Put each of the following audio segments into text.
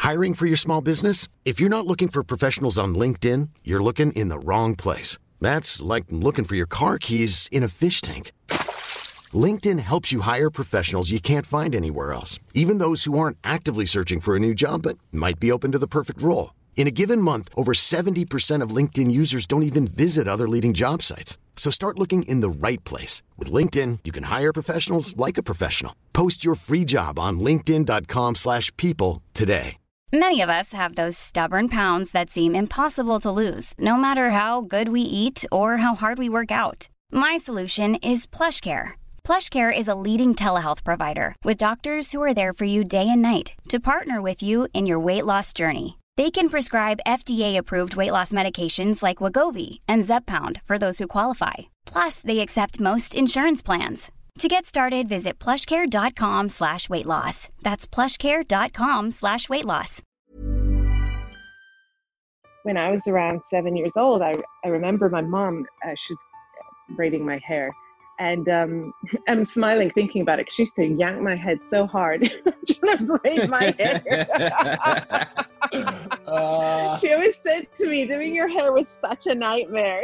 Hiring for your small business? If you're not looking for professionals on LinkedIn, you're looking in the wrong place. That's like looking for your car keys in a fish tank. LinkedIn helps you hire professionals you can't find anywhere else, even those who aren't actively searching for a new job but might be open to the perfect role. In a given month, over 70% of LinkedIn users don't even visit other leading job sites. So start looking in the right place. With LinkedIn, you can hire professionals like a professional. Post your free job on linkedin.com/people today. Many of us have those stubborn pounds that seem impossible to lose, no matter how good we eat or how hard we work out. My solution is PlushCare. PlushCare is a leading telehealth provider with doctors who are there for you day and night to partner with you in your weight loss journey. They can prescribe FDA-approved weight loss medications like Wegovy and Zepbound for those who qualify. Plus, they accept most insurance plans. To get started, visit plushcare.com/weightloss. That's plushcare.com/weightloss. When I was around 7 years old, I remember my mom, she was braiding my hair. And I'm smiling thinking about it because she used to yank my head so hard trying to braid my hair. She always said to me, doing your hair was such a nightmare.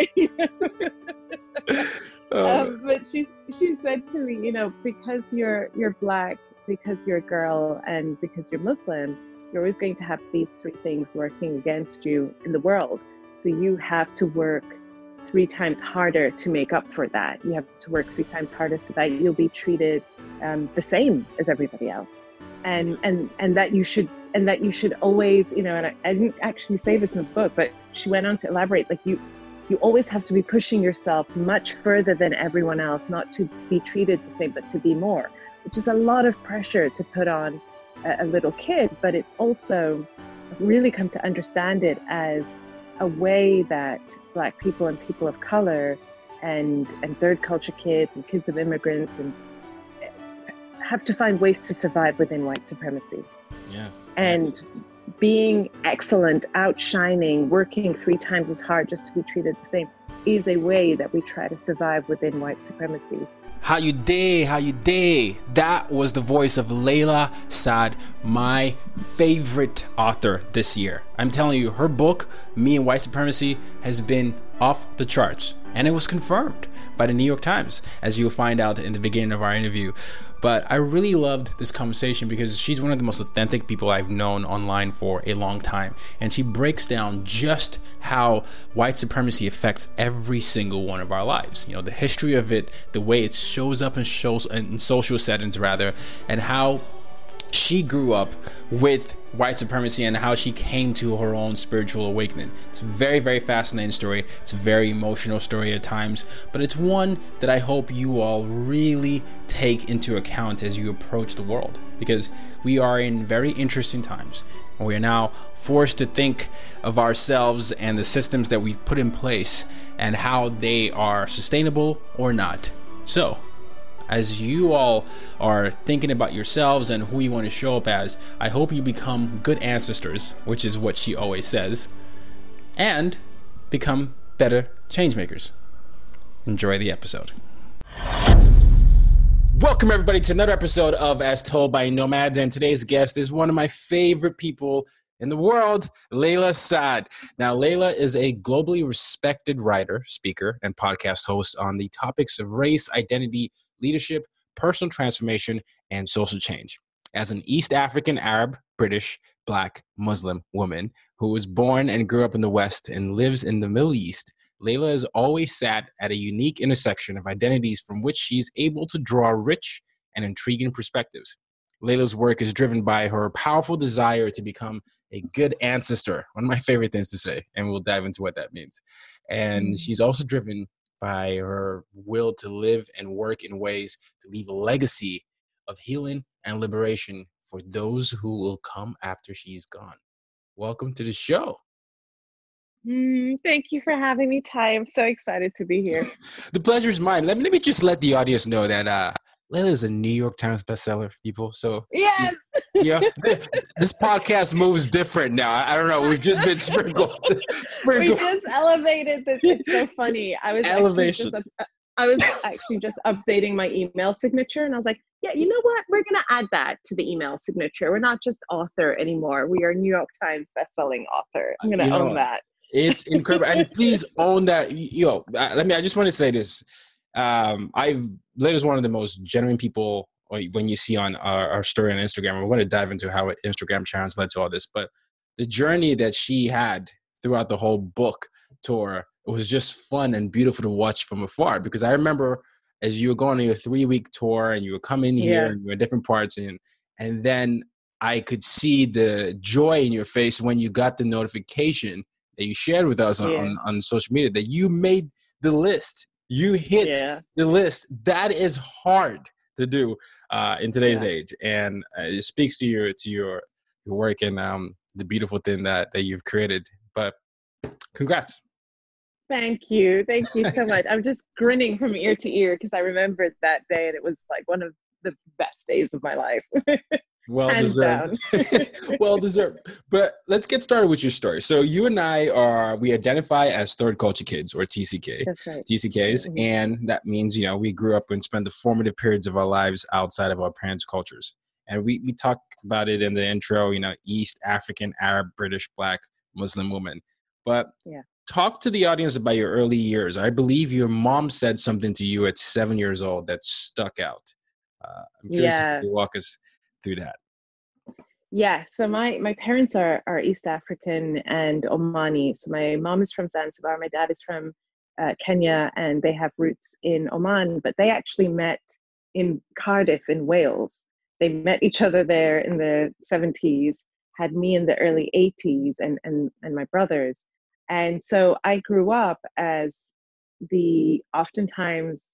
But she said to me, because you're Black, because you're a girl, and because you're Muslim, you're always going to have these three things working against you in the world. So you have to work 3 times harder to make up for that. You have to work 3 times harder so that you'll be treated the same as everybody else, and that you should always, and I didn't actually say this in the book, but she went on to elaborate, like you always have to be pushing yourself much further than everyone else, not to be treated the same, but to be more, which is a lot of pressure to put on a little kid. But it's also really come to understand it as a way that Black people and people of color and third culture kids and kids of immigrants and have to find ways to survive within white supremacy. Yeah. And being excellent, outshining, working 3 times as hard just to be treated the same is a way that we try to survive within white supremacy. How you day? That was the voice of Layla Saad, my favorite author this year. I'm telling you, her book, Me and White Supremacy, has been off the charts. And it was confirmed by the New York Times, as you'll find out in the beginning of our interview. But I really loved this conversation because she's one of the most authentic people I've known online for a long time. And she breaks down just how white supremacy affects every single one of our lives. The history of it, the way it shows up in social settings rather, and how she grew up with white supremacy and how she came to her own spiritual awakening. It's a very, very fascinating story. It's a very emotional story at times, but it's one that I hope you all really take into account as you approach the world, because we are in very interesting times. We are now forced to think of ourselves and the systems that we've put in place and how they are sustainable or not. So, as you all are thinking about yourselves and who you want to show up as, I hope you become good ancestors, which is what she always says, and become better changemakers. Enjoy the episode. Welcome everybody to another episode of As Told by Nomads, and today's guest is one of my favorite people in the world, Layla Saad. Now, Layla is a globally respected writer, speaker, and podcast host on the topics of race, identity, leadership, personal transformation, and social change. As an East African, Arab, British, Black, Muslim woman who was born and grew up in the West and lives in the Middle East, Layla has always sat at a unique intersection of identities from which she's able to draw rich and intriguing perspectives. Layla's work is driven by her powerful desire to become a good ancestor, one of my favorite things to say, and we'll dive into what that means. And she's also driven by her will to live and work in ways to leave a legacy of healing and liberation for those who will come after she's gone. Welcome to the show. Thank you for having me, Ty. I'm so excited to be here. The pleasure is mine. Let me just let the audience know that Layla is a New York Times bestseller, people. So yes, yeah, this podcast moves different now. I don't know. We've just been sprinkled. We just elevated this. It's so funny. I was elevation. I was actually just updating my email signature, and I was like, yeah, you know what? We're going to add that to the email signature. We're not just author anymore. We are New York Times bestselling author. I'm going You to own know, that. it's incredible. And please own that. I just want to say this. I've Layla's one of the most genuine people when you see on our story on Instagram. We're going to dive into how Instagram channels led to all this, but the journey that she had throughout the whole book tour, it was just fun and beautiful to watch from afar. Because I remember as you were going on your 3-week tour and you were coming here Yeah. and you were in different parts, and then I could see the joy in your face when you got the notification that you shared with us on social media that you made the list. You hit the list. That is hard to do in today's age, and it speaks to your work and the beautiful thing that you've created. But congrats. Thank you so much. I'm just grinning from ear to ear because I remembered that day, and it was like one of the best days of my life. Well Hands deserved. down. Well deserved. But let's get started with your story. So you and we identify as third culture kids, or TCK. That's right. TCKs. Mm-hmm. And that means, we grew up and spent the formative periods of our lives outside of our parents' cultures. And we talk about it in the intro, East African, Arab, British, Black, Muslim woman. But talk to the audience about your early years. I believe your mom said something to you at 7 years old that stuck out. I'm curious if you walk us through that. Yeah, so my parents are East African and Omani. So my mom is from Zanzibar, my dad is from Kenya, and they have roots in Oman, but they actually met in Cardiff in Wales. They met each other there in the 70s, had me in the early 80s and my brothers. And so I grew up as the oftentimes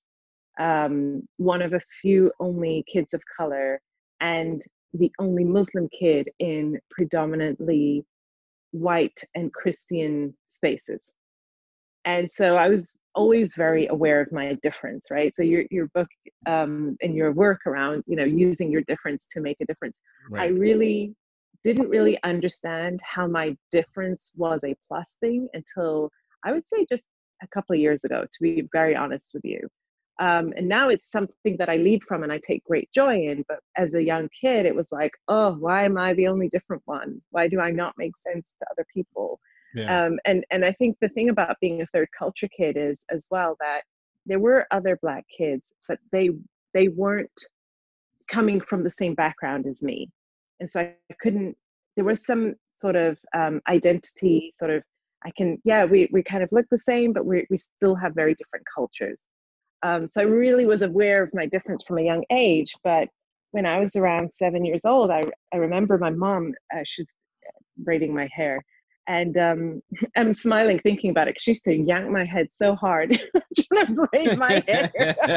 one of a few only kids of color and the only Muslim kid in predominantly white and Christian spaces. And so I was always very aware of my difference, right? So your book and your work around, using your difference to make a difference. Right. I really didn't really understand how my difference was a plus thing until I would say just a couple of years ago, to be very honest with you. And now it's something that I lead from and I take great joy in. But as a young kid, it was like, oh, why am I the only different one? Why do I not make sense to other people? Yeah. And I think the thing about being a third culture kid is as well that there were other Black kids, but they weren't coming from the same background as me. And so I couldn't, there was some sort of identity, sort of, we kind of look the same, but we still have very different cultures. So I really was aware of my difference from a young age. But when I was around 7 years old, I remember my mom, she was braiding my hair. And I'm smiling thinking about it because she used to yank my head so hard trying to braid my hair.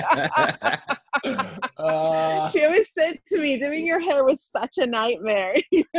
She always said to me, doing your hair was such a nightmare.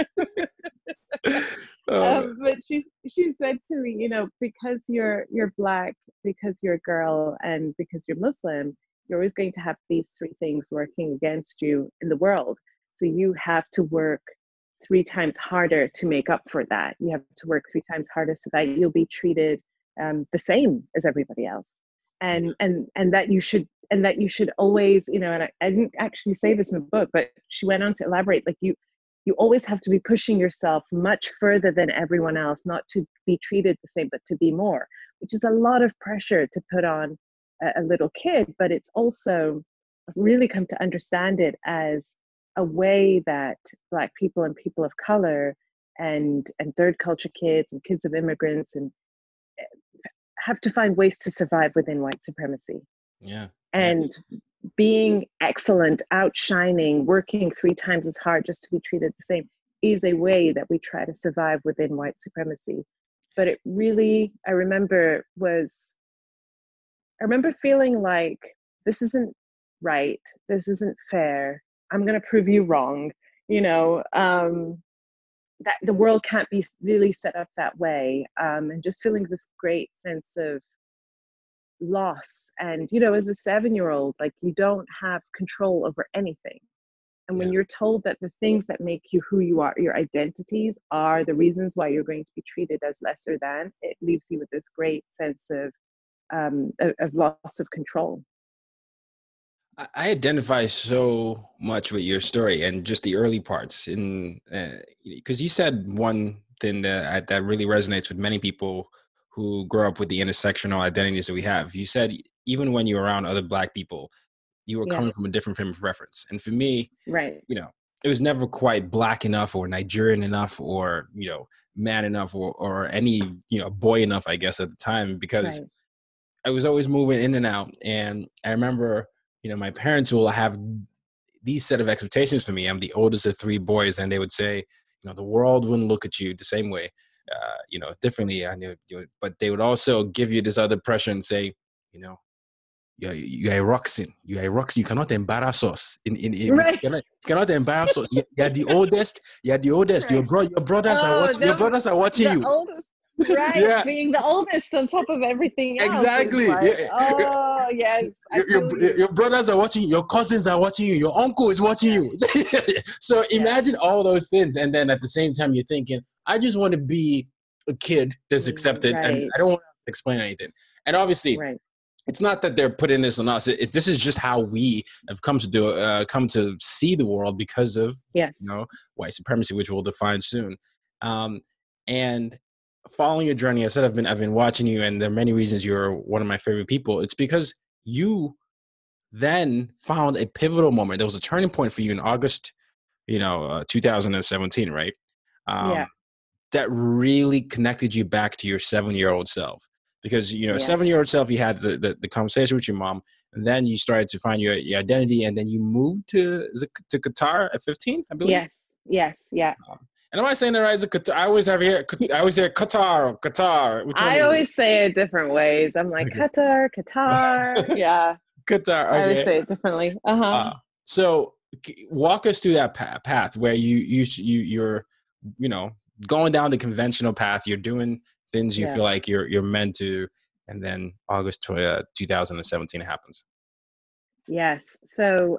But she said to me, because you're Black, because you're a girl, and because you're Muslim, you're always going to have these three things working against you in the world. So you have to work 3 times harder to make up for that. You have to work 3 times harder so that you'll be treated the same as everybody else. And that you should always, and I didn't actually say this in the book, but she went on to elaborate, like you always have to be pushing yourself much further than everyone else, not to be treated the same, but to be more, which is a lot of pressure to put on a little kid. But it's also really come to understand it as a way that Black people and people of color and third culture kids and kids of immigrants and have to find ways to survive within white supremacy. Yeah. And being excellent, outshining, working 3 times as hard just to be treated the same is a way that we try to survive within white supremacy. But it really, I remember feeling like this isn't right, this isn't fair, I'm going to prove you wrong, that the world can't be really set up that way. And just feeling this great sense of loss. And, as a 7-year-old, like you don't have control over anything. And when you're told that the things that make you who you are, your identities are the reasons why you're going to be treated as lesser than, it leaves you with this great sense of loss of control. I identify so much with your story and just the early parts, in because you said one thing that really resonates with many people who grow up with the intersectional identities that we have. You said even when you're around other Black people, you were Yes, coming from a different frame of reference. And for me, right, you know, it was never quite Black enough or Nigerian enough or, man enough or any, boy enough, I guess, at the time, because right. I was always moving in and out. And I remember, my parents will have these set of expectations for me. I'm the oldest of three boys, and they would say, the world wouldn't look at you the same way, differently. I knew, but they would also give you this other pressure and say, you know, you're a Roxin. You're a Roxin. You cannot embarrass us. Right. You cannot embarrass us. You're the oldest. You're the oldest. Your Right. bro, your brothers are Oh, watching. Your that was brothers are watching the you. oldest, right? Yeah, Being the oldest on top of everything else is exactly. like, Yeah. oh, yes, I your, feel your, you. your brothers are watching you, your cousins are watching you, your uncle is watching Yeah, you. So yeah. imagine all those things, and then at the same time you're thinking, I just want to be a kid that's accepted, and Right, I don't want to explain anything. And obviously right. it's not that they're putting this on us. This is just how we have come to come to see the world because of, Yes, white supremacy, which we'll define soon. Um, and following your journey, I said I've been watching you, and there are many reasons you're one of my favorite people. It's because you then found a pivotal moment. There was a turning point for you in August, 2017, right? yeah, Um, that really connected you back to your 7-year-old self. Because, yeah. 7-year-old self, you had the conversation with your mom, and then you started to find your identity, and then you moved to Qatar at 15, I believe. Yes, yes, yeah. And am I saying that right? Is it Qatar? I always hear Qatar or Qatar. Which one I is it? always say it different ways. I'm like, Okay. Qatar, Qatar. Yeah, Qatar. I always Okay. say it differently. Uh-huh. So walk us through that path where you're, you know, going down the conventional path. You're doing things you Yeah. feel like you're meant to, and then August 2017 happens. Yes. So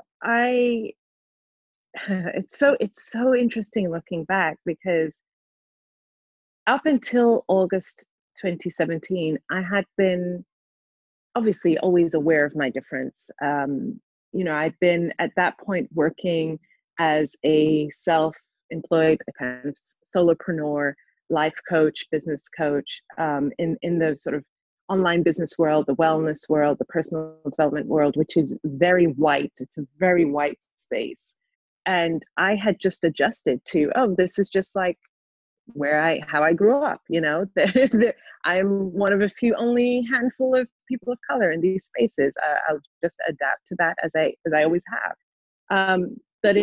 it's so interesting looking back because up until August 2017, I had been obviously always aware of my difference. I'd been at that point working as a self-employed, a kind of solopreneur, life coach, business coach, in the sort of online business world, the wellness world, the personal development world, which is very white. It's a very white space. And I had just adjusted to, oh, this is just like how I grew up, I'm one of a few only handful of people of color in these spaces. I'll just adapt to that as I always have. But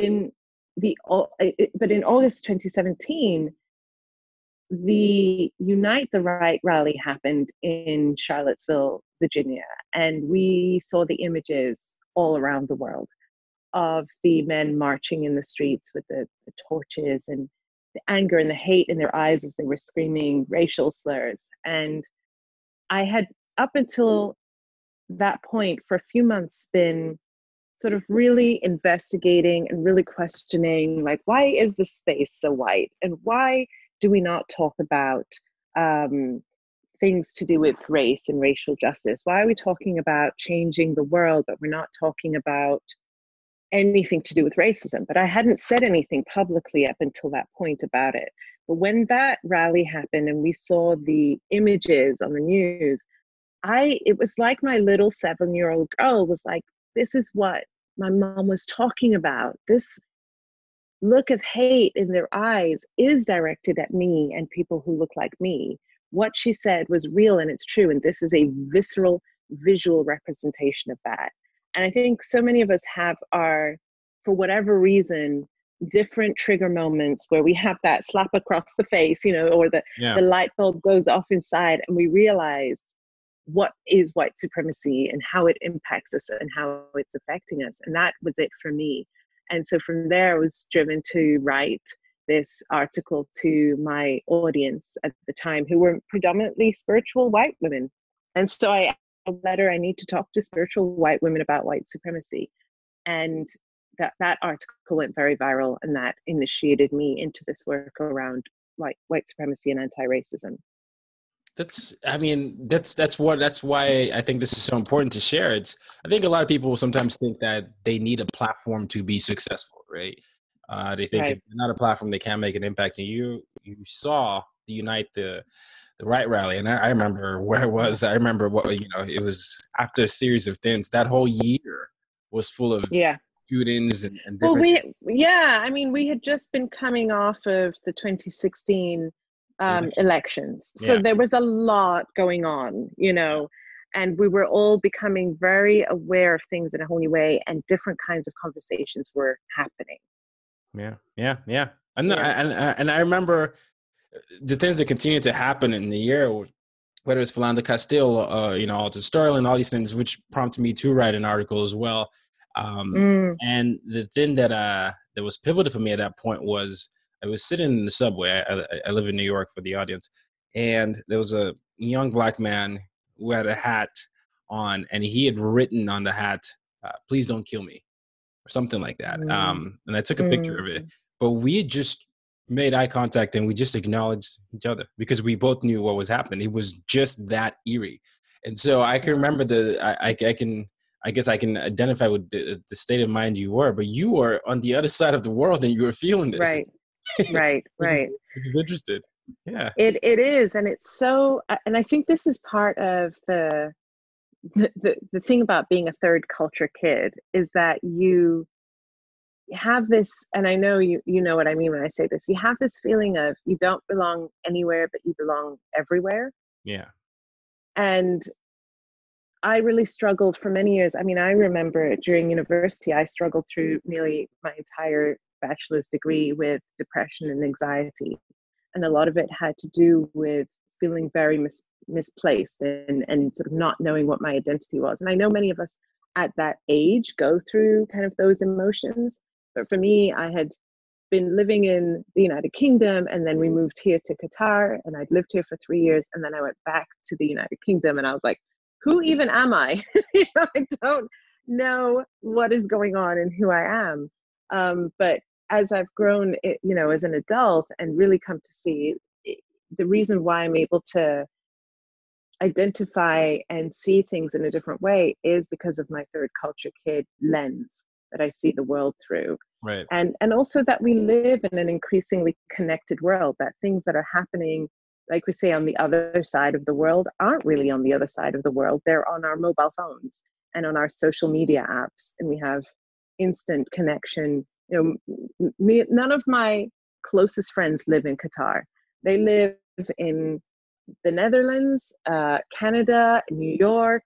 in August 2017, the Unite the Right rally happened in Charlottesville, Virginia, and we saw the images all around the world of the men marching in the streets with the torches and the anger and the hate in their eyes as they were screaming racial slurs. And I had, up until that point, for a few months, been sort of really investigating and really questioning, like, why is the space so white? And why do we not talk about things to do with race and racial justice? Why are we talking about changing the world, but we're not talking about anything to do with racism? But I hadn't said anything publicly up until that point about it. But when that rally happened and we saw the images on the news, it was like my little 7-year-old girl was like, this is what my mom was talking about. This look of hate in their eyes is directed at me and people who look like me. What she said was real and it's true. And this is a visceral, visual representation of that. And I think so many of us have for whatever reason, different trigger moments where we have that slap across the face, or the light bulb goes off inside and we realize what is white supremacy and how it impacts us and how it's affecting us. And that was it for me. And so from there, I was driven to write this article to my audience at the time, who were predominantly spiritual white women. And so I I need to talk to spiritual white women about white supremacy. And that article went very viral, and that initiated me into this work around white supremacy and anti-racism. That's why I think this is so important to share. I think a lot of people sometimes think that they need a platform to be successful, right? They think if Right. they're not a platform, they can't make an impact. And you saw the Unite the Right rally, and I remember where it was. I remember it was after a series of things. That whole year was full of Yeah. shootings and Well, different. I mean, we had just been coming off of the 2016 Elections. elections. So Yeah, there was a lot going on, and we were all becoming very aware of things in a whole new way, and different kinds of conversations were happening. yeah. And Yeah. I remember the things that continued to happen in the year, whether it's Philando Castile, Alton Sterling, all these things, which prompted me to write an article as well. Mm, And the thing that was pivotal for me at that point was I was sitting in the subway. I live in New York for the audience, and there was a young black man who had a hat on, and he had written on the hat, "Please don't kill me," or something like that. mm, And I took a picture of it, mm. but we had just made eye contact and we just acknowledged each other because we both knew what was happening. It was just that eerie. And so I can remember I guess I can identify with the state of mind you were, but you were on the other side of the world and you were feeling this, Right, right, which is right. interested. Yeah. It is, and it's so, and I think this is part of the thing about being a third culture kid is that you have this, and I know you know what I mean when I say this. You have this feeling of you don't belong anywhere, but you belong everywhere. Yeah. And I really struggled for many years. I mean, I remember during university, I struggled through nearly my entire bachelor's degree with depression and anxiety. And a lot of it had to do with feeling very misplaced and sort of not knowing what my identity was. And I know many of us at that age go through kind of those emotions. But for me, I had been living in the United Kingdom, and then we moved here to Qatar, and I'd lived here for 3 years, and then I went back to the United Kingdom, and I was like, who even am I? I don't know what is going on and who I am. But as I've grown, as an adult and really come to see the reason why I'm able to identify and see things in a different way is because of my third culture kid lens that I see the world through. Right. And also that we live in an increasingly connected world, that things that are happening, like we say, on the other side of the world aren't really on the other side of the world. They're on our mobile phones and on our social media apps, and we have instant connection. None of my closest friends live in Qatar. They live in the Netherlands, Canada, New York,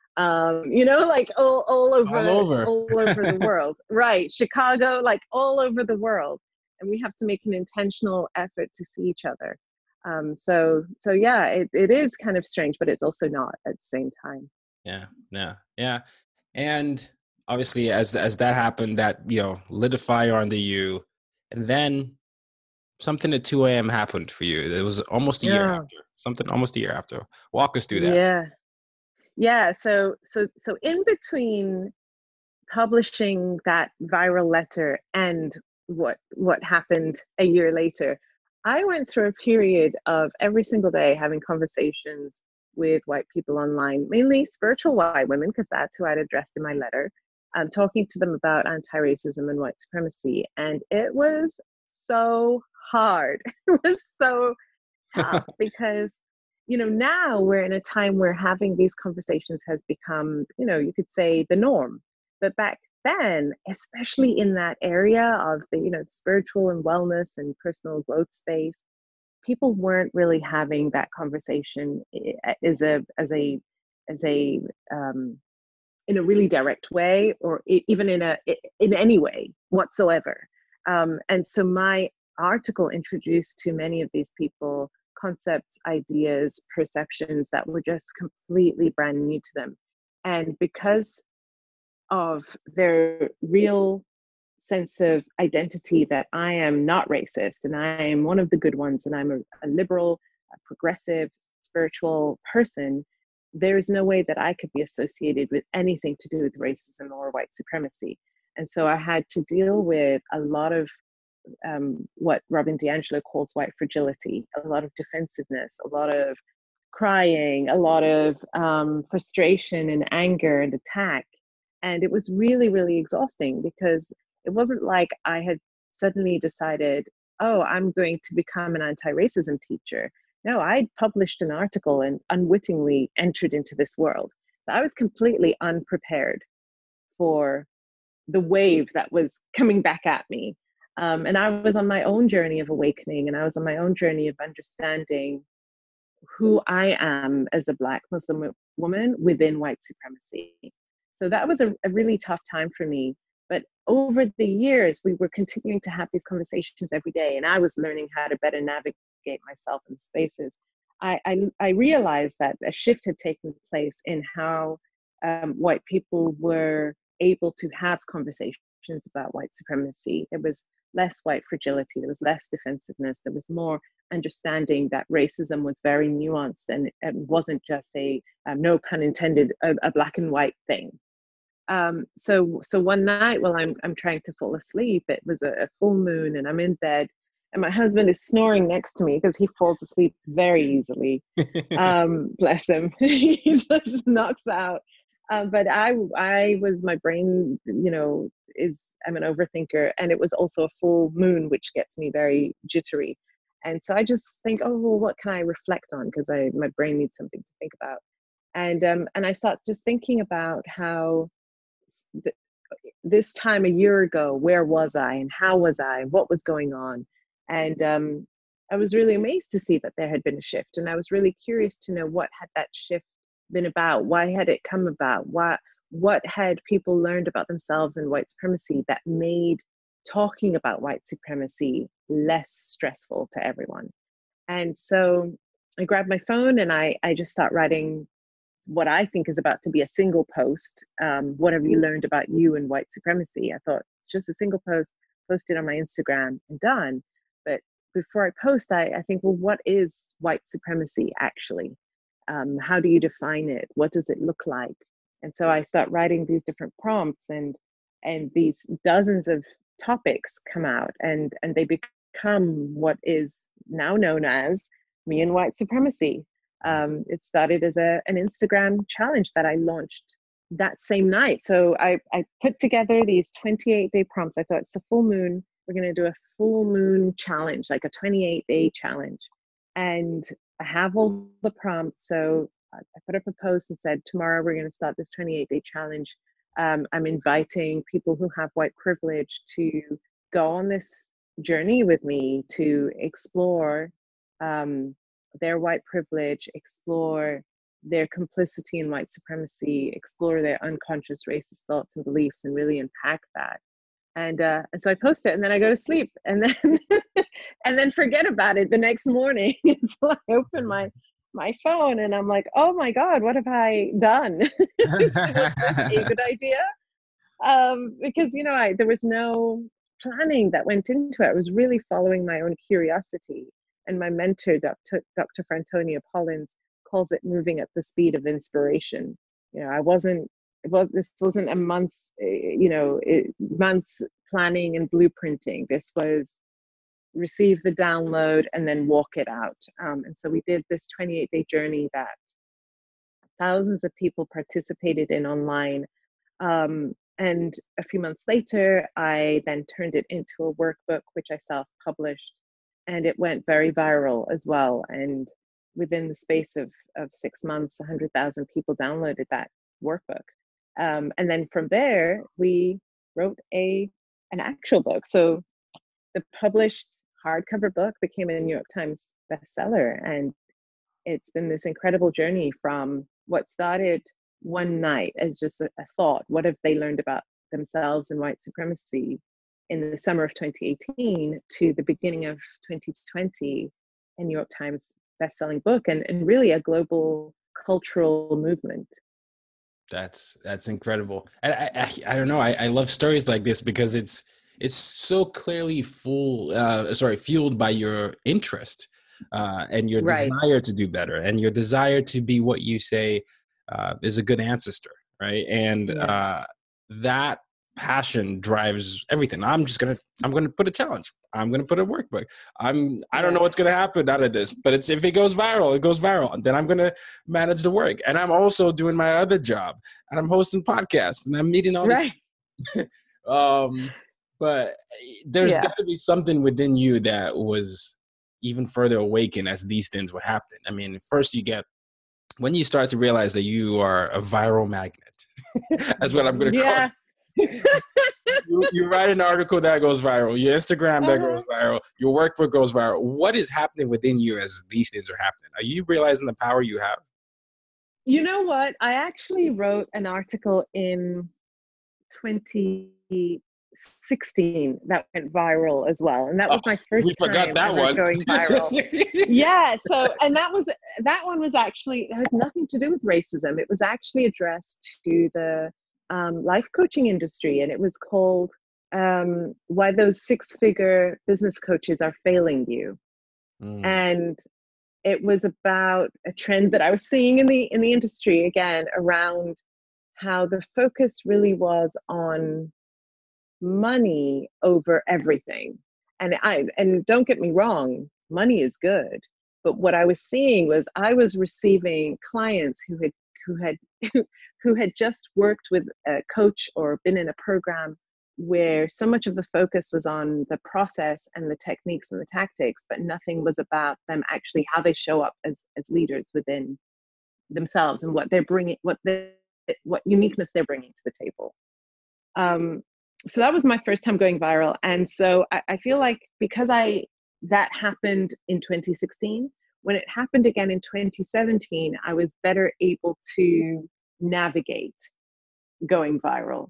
like all over the world, right? Chicago, like all over the world. And we have to make an intentional effort to see each other. So yeah, it is kind of strange, but it's also not at the same time. Yeah. And obviously as that happened, that, lit a fire under you, and then something at 2 a.m. happened for you. It was almost a year after. Something almost a year after. Walk us through that. Yeah. So in between publishing that viral letter and what happened a year later, I went through a period of every single day having conversations with white people online, mainly spiritual white women, because that's who I'd addressed in my letter, talking to them about anti-racism and white supremacy. And it was so hard. It was so tough because, now we're in a time where having these conversations has become, you could say the norm. But back then, especially in that area of the spiritual and wellness and personal growth space, people weren't really having that conversation as a in a really direct way, or even in any way whatsoever. And so my article introduced to many of these people concepts, ideas, perceptions that were just completely brand new to them. And because of their real sense of identity that I am not racist and I am one of the good ones and I'm a liberal, a progressive, spiritual person, there is no way that I could be associated with anything to do with racism or white supremacy. And so I had to deal with a lot of what Robin DiAngelo calls white fragility, a lot of defensiveness, a lot of crying, a lot of frustration and anger and attack. And it was really, really exhausting because it wasn't like I had suddenly decided, oh, I'm going to become an anti-racism teacher. No, I'd published an article and unwittingly entered into this world. So I was completely unprepared for the wave that was coming back at me. And I was on my own journey of awakening, and I was on my own journey of understanding who I am as a Black Muslim woman within white supremacy. So that was a really tough time for me. But over the years, we were continuing to have these conversations every day, and I was learning how to better navigate myself in the spaces. I realized that a shift had taken place in how white people were able to have conversations about white supremacy. There was less white fragility, there was less defensiveness, there was more understanding that racism was very nuanced, and it wasn't just a, no pun intended, a black and white thing. So one night while I'm trying to fall asleep, it was a full moon, and I'm in bed, and my husband is snoring next to me because he falls asleep very easily. Bless him. He just knocks out. But I was, my brain, I'm an overthinker, and it was also a full moon, which gets me very jittery. And so I just think, oh, well, what can I reflect on? Because my brain needs something to think about. And I start just thinking about how this time a year ago, where was I and how was I? What was going on? And I was really amazed to see that there had been a shift. And I was really curious to know what had that shift been about? Why had it come about? What had people learned about themselves and white supremacy that made talking about white supremacy less stressful to everyone? And so I grabbed my phone and I just start writing what I think is about to be a single post. What have you learned about you and white supremacy? I thought, just a single post, post it on my Instagram and done. But before I post, I think, well, what is white supremacy actually? How do you define it? What does it look like? And so I start writing these different prompts, and these dozens of topics come out, and they become what is now known as Me and White Supremacy. It started as an Instagram challenge that I launched that same night. So I put together these 28-day prompts. I thought, it's a full moon. We're going to do a full moon challenge, like a 28-day challenge. And I have all the prompts. So I put up a post and said, tomorrow we're going to start this 28-day challenge. I'm inviting people who have white privilege to go on this journey with me to explore their white privilege, explore their complicity in white supremacy, explore their unconscious racist thoughts and beliefs, and really unpack that. And so I post it, and then I go to sleep, and then and then forget about it the next morning. So I open my phone, and I'm like, oh my God, what have I done? Was this a good idea? Because there was no planning that went into it. I was really following my own curiosity. And my mentor, Dr. Frantonia Pollins, calls it moving at the speed of inspiration. This wasn't a month's planning and blueprinting. This was receive the download and then walk it out. And so we did this 28-day journey that thousands of people participated in online. And a few months later, I then turned it into a workbook, which I self-published. And it went very viral as well. And within the space of 6 months, 100,000 people downloaded that workbook. And then from there, we wrote an actual book. So the published hardcover book became a New York Times bestseller. And it's been this incredible journey from what started one night as just a thought. What have they learned about themselves and white supremacy in the summer of 2018 to the beginning of 2020, a New York Times bestselling book, and really a global cultural movement. That's incredible. I don't know. I love stories like this because it's so clearly fueled by your interest and your desire to do better, and your desire to be what you say is a good ancestor, right? And that passion drives everything. I'm going to put a challenge. I'm going to put a workbook. I don't know what's going to happen out of this, but if it goes viral, it goes viral. And then I'm going to manage the work. And I'm also doing my other job, and I'm hosting podcasts, and I'm meeting all these. But there's got to be something within you that was even further awakened as these things would happen. I mean, first when you start to realize that you are a viral magnet, that's what I'm going to call it. You write an article that goes viral, your Instagram that goes viral, your workbook goes viral. What is happening within you as these things are happening? Are you realizing the power you have? You know what? I actually wrote an article in 2016 that went viral as well, and that was my first time ever going viral. So and that one was actually, it had nothing to do with racism. It was actually addressed to the life coaching industry, and it was called why those six-figure business coaches are failing you. And it was about a trend that I was seeing in the industry, again, around how the focus really was on money over everything. And don't get me wrong, money is good, but what I was seeing was I was receiving clients who had just worked with a coach or been in a program where so much of the focus was on the process and the techniques and the tactics, but nothing was about them actually how they show up as leaders within themselves and what they're bringing, what uniqueness they're bringing to the table. So that was my first time going viral. And so I feel like because that happened in 2016, when it happened again in 2017, I was better able to navigate going viral.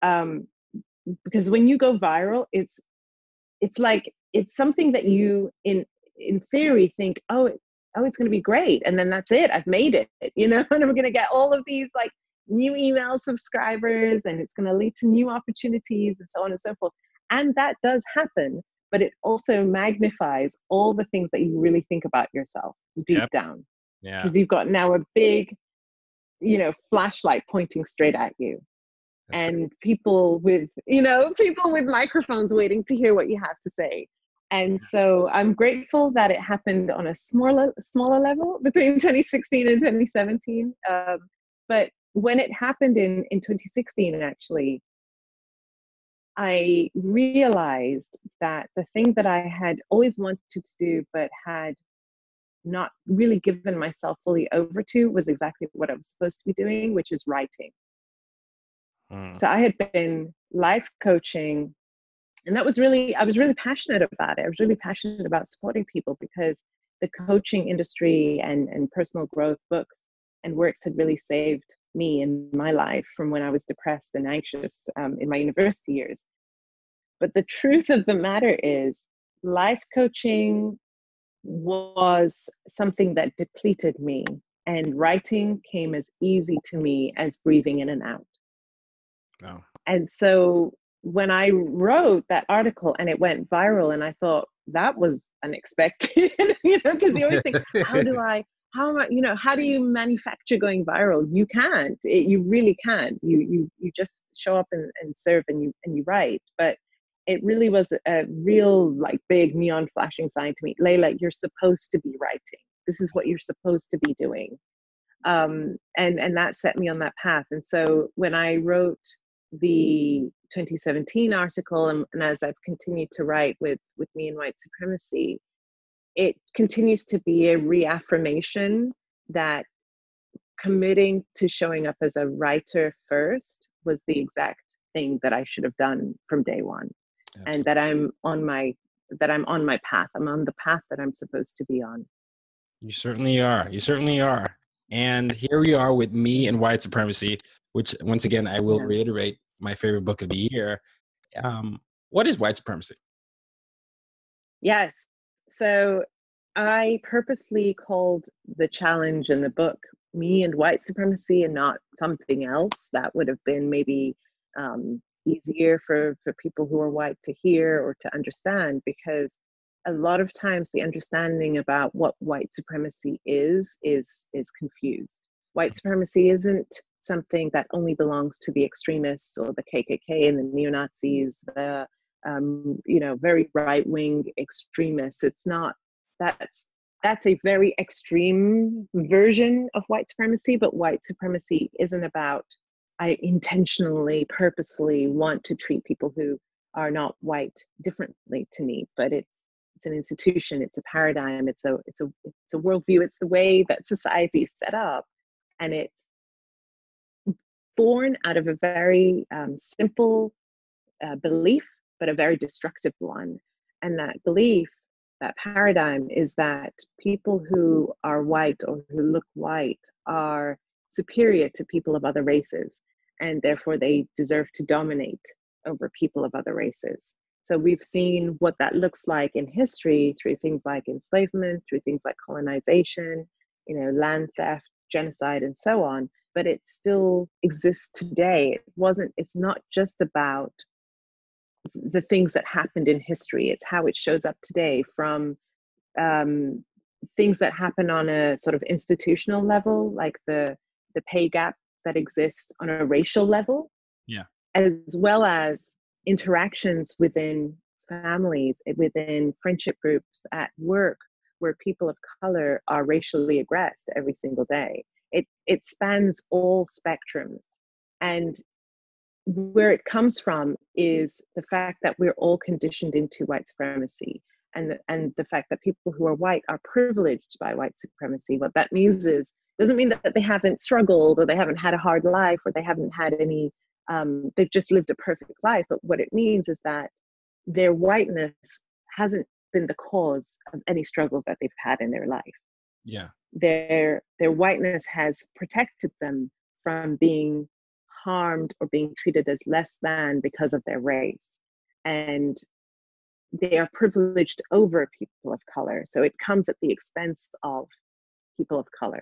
Because when you go viral, it's like, it's something that you in theory think, oh, it's going to be great. And then that's it. I've made it, and I'm going to get all of these like new email subscribers, and it's going to lead to new opportunities and so on and so forth. And that does happen, but it also magnifies all the things that you really think about yourself deep down. Yeah. Because you've got now a big, flashlight pointing straight at you. That's and true. People with microphones waiting to hear what you have to say. And so I'm grateful that it happened on a smaller level between 2016 and 2017. But when it happened in 2016, actually, I realized that the thing that I had always wanted to do, but had not really given myself fully over to, was exactly what I was supposed to be doing, which is writing. So I had been life coaching, and I was really passionate about it. I was really passionate about supporting people because the coaching industry and personal growth books and works had really saved me in my life from when I was depressed and anxious in my university years. But the truth of the matter is, life coaching was something that depleted me, and writing came as easy to me as breathing in and out. Wow. And so when I wrote that article and it went viral, and I thought that was unexpected, because you always think, how do you manufacture going viral? You can't. You really can't. You just show up and serve and you write. But it really was a real big neon flashing sign to me. Layla, you're supposed to be writing. This is what you're supposed to be doing. And that set me on that path. And so when I wrote the 2017 article, and as I've continued to write with Me and White Supremacy, it continues to be a reaffirmation that committing to showing up as a writer first was the exact thing that I should have done from day one. Absolutely. And that I'm on my path. I'm on the path that I'm supposed to be on. You certainly are. And here we are with Me and White Supremacy, which once again, I will reiterate, my favorite book of the year. What is white supremacy? Yes. So I purposely called the challenge in the book Me and White Supremacy and not something else that would have been maybe easier for people who are white to hear or to understand, because a lot of times the understanding about what white supremacy is confused. White supremacy isn't something that only belongs to the extremists or the KKK and the neo-Nazis, the very right-wing extremists. It's not, that's a very extreme version of white supremacy, but white supremacy isn't about, I intentionally, purposefully want to treat people who are not white differently to me, but it's an institution, it's a paradigm, it's a worldview, it's the way that society is set up, and it's born out of a very simple belief, but a very destructive one. And that belief, that paradigm, is that people who are white or who look white are superior to people of other races, and therefore they deserve to dominate over people of other races. So we've seen what that looks like in history through things like enslavement, through things like colonization, land theft, genocide, and so on. But it still exists today. It's not just about the things that happened in history. It's how it shows up today, from things that happen on a sort of institutional level, like the pay gap that exists on a racial level, as well as interactions within families, within friendship groups, at work, where people of color are racially aggressed every single day. It spans all spectrums. And where it comes from is the fact that we're all conditioned into white supremacy, and the fact that people who are white are privileged by white supremacy. What that means doesn't mean that they haven't struggled, or they haven't had a hard life, or they haven't had any, they've just lived a perfect life. But what it means is that their whiteness hasn't been the cause of any struggle that they've had in their life. Yeah. Their whiteness has protected them from being harmed or being treated as less than because of their race. And they are privileged over people of color. So it comes at the expense of people of color.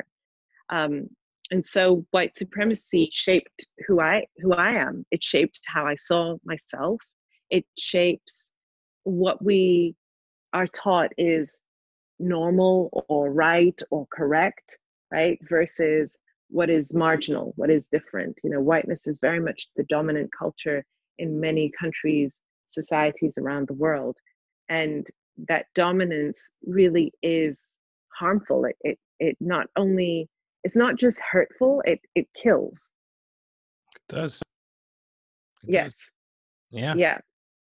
And so white supremacy shaped who I am. It shaped how I saw myself. It shapes what we are taught is normal or right or correct, right? Versus what is marginal, what is different. Whiteness is very much the dominant culture in many countries, societies around the world. And that dominance really is harmful. It not only, it's not just hurtful, it kills. It does. Yes. Does. Yeah. Yeah.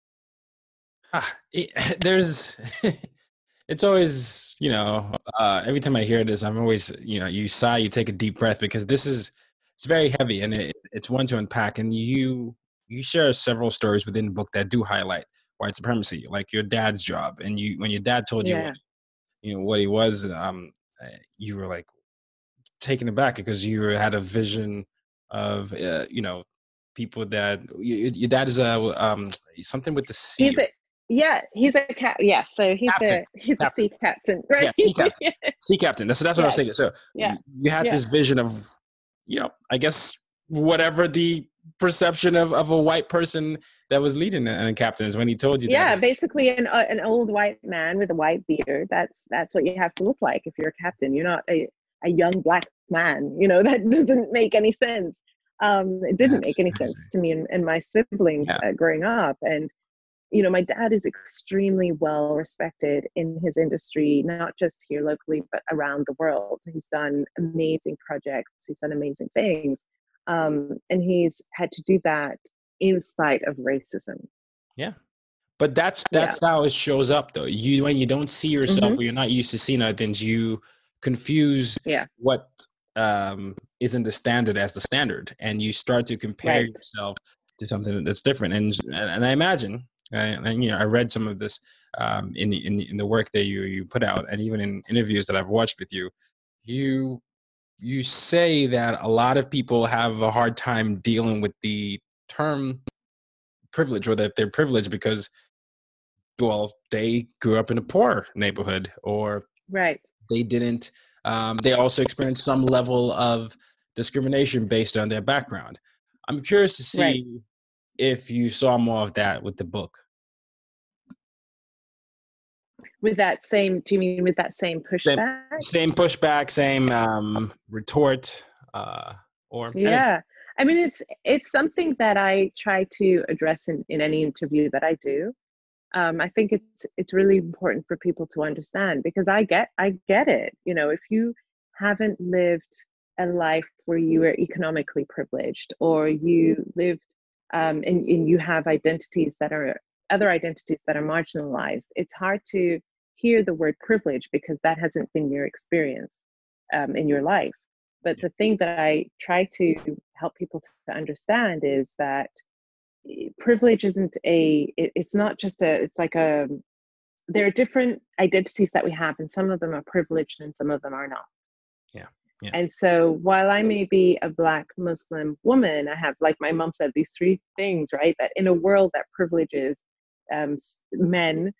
There's it's always, every time I hear this, I'm always, you sigh, you take a deep breath, because it's very heavy, and it's one to unpack. And you share several stories within the book that do highlight white supremacy, like your dad's job. And when your dad told you, what he was, you were like taken aback, because you had a vision of, people that your dad is something with the sea. He's a cat. Yeah, so he's captain. A sea captain, right? Yeah, sea captain. Sea captain. That's what I was thinking. So you had this vision of, I guess whatever the perception of a white person that was leading a captain is, when he told you that. Yeah, basically an old white man with a white beard. That's what you have to look like if you're a captain. You're not a young black man. That doesn't make any sense. It didn't make any sense to me and my siblings growing up. And my dad is extremely well respected in his industry, not just here locally, but around the world. He's done amazing projects. He's done amazing things. And he's had to do that in spite of racism. Yeah. But that's how it shows up, though. When you don't see yourself, or you're not used to seeing other things, you confuse what isn't the standard as the standard. And you start to compare yourself to something that's different. And I imagine, and I read some of this in the work that you put out, and even in interviews that I've watched with you, you say that a lot of people have a hard time dealing with the term privilege, or that they're privileged because, well, they grew up in a poor neighborhood, or they didn't. They also experienced some level of discrimination based on their background. I'm curious to see if you saw more of that with the book. Do you mean with that same pushback? Same pushback, same retort. Or Yeah. I mean, it's something that I try to address in any interview that I do. I think it's really important for people to understand, because I get it. You know, if you haven't lived a life where you were economically privileged, or you lived and you have identities that are other identities that are marginalized, it's hard to hear the word privilege because that hasn't been your experience in your life. But the thing that I try to help people to understand is that privilege isn't it's not just it's like there are different identities that we have, and some of them are privileged and some of them are not. yeah, yeah, And so while I may be a Black Muslim woman, I have, like my mom said, these three things, right? That in a world that privileges men,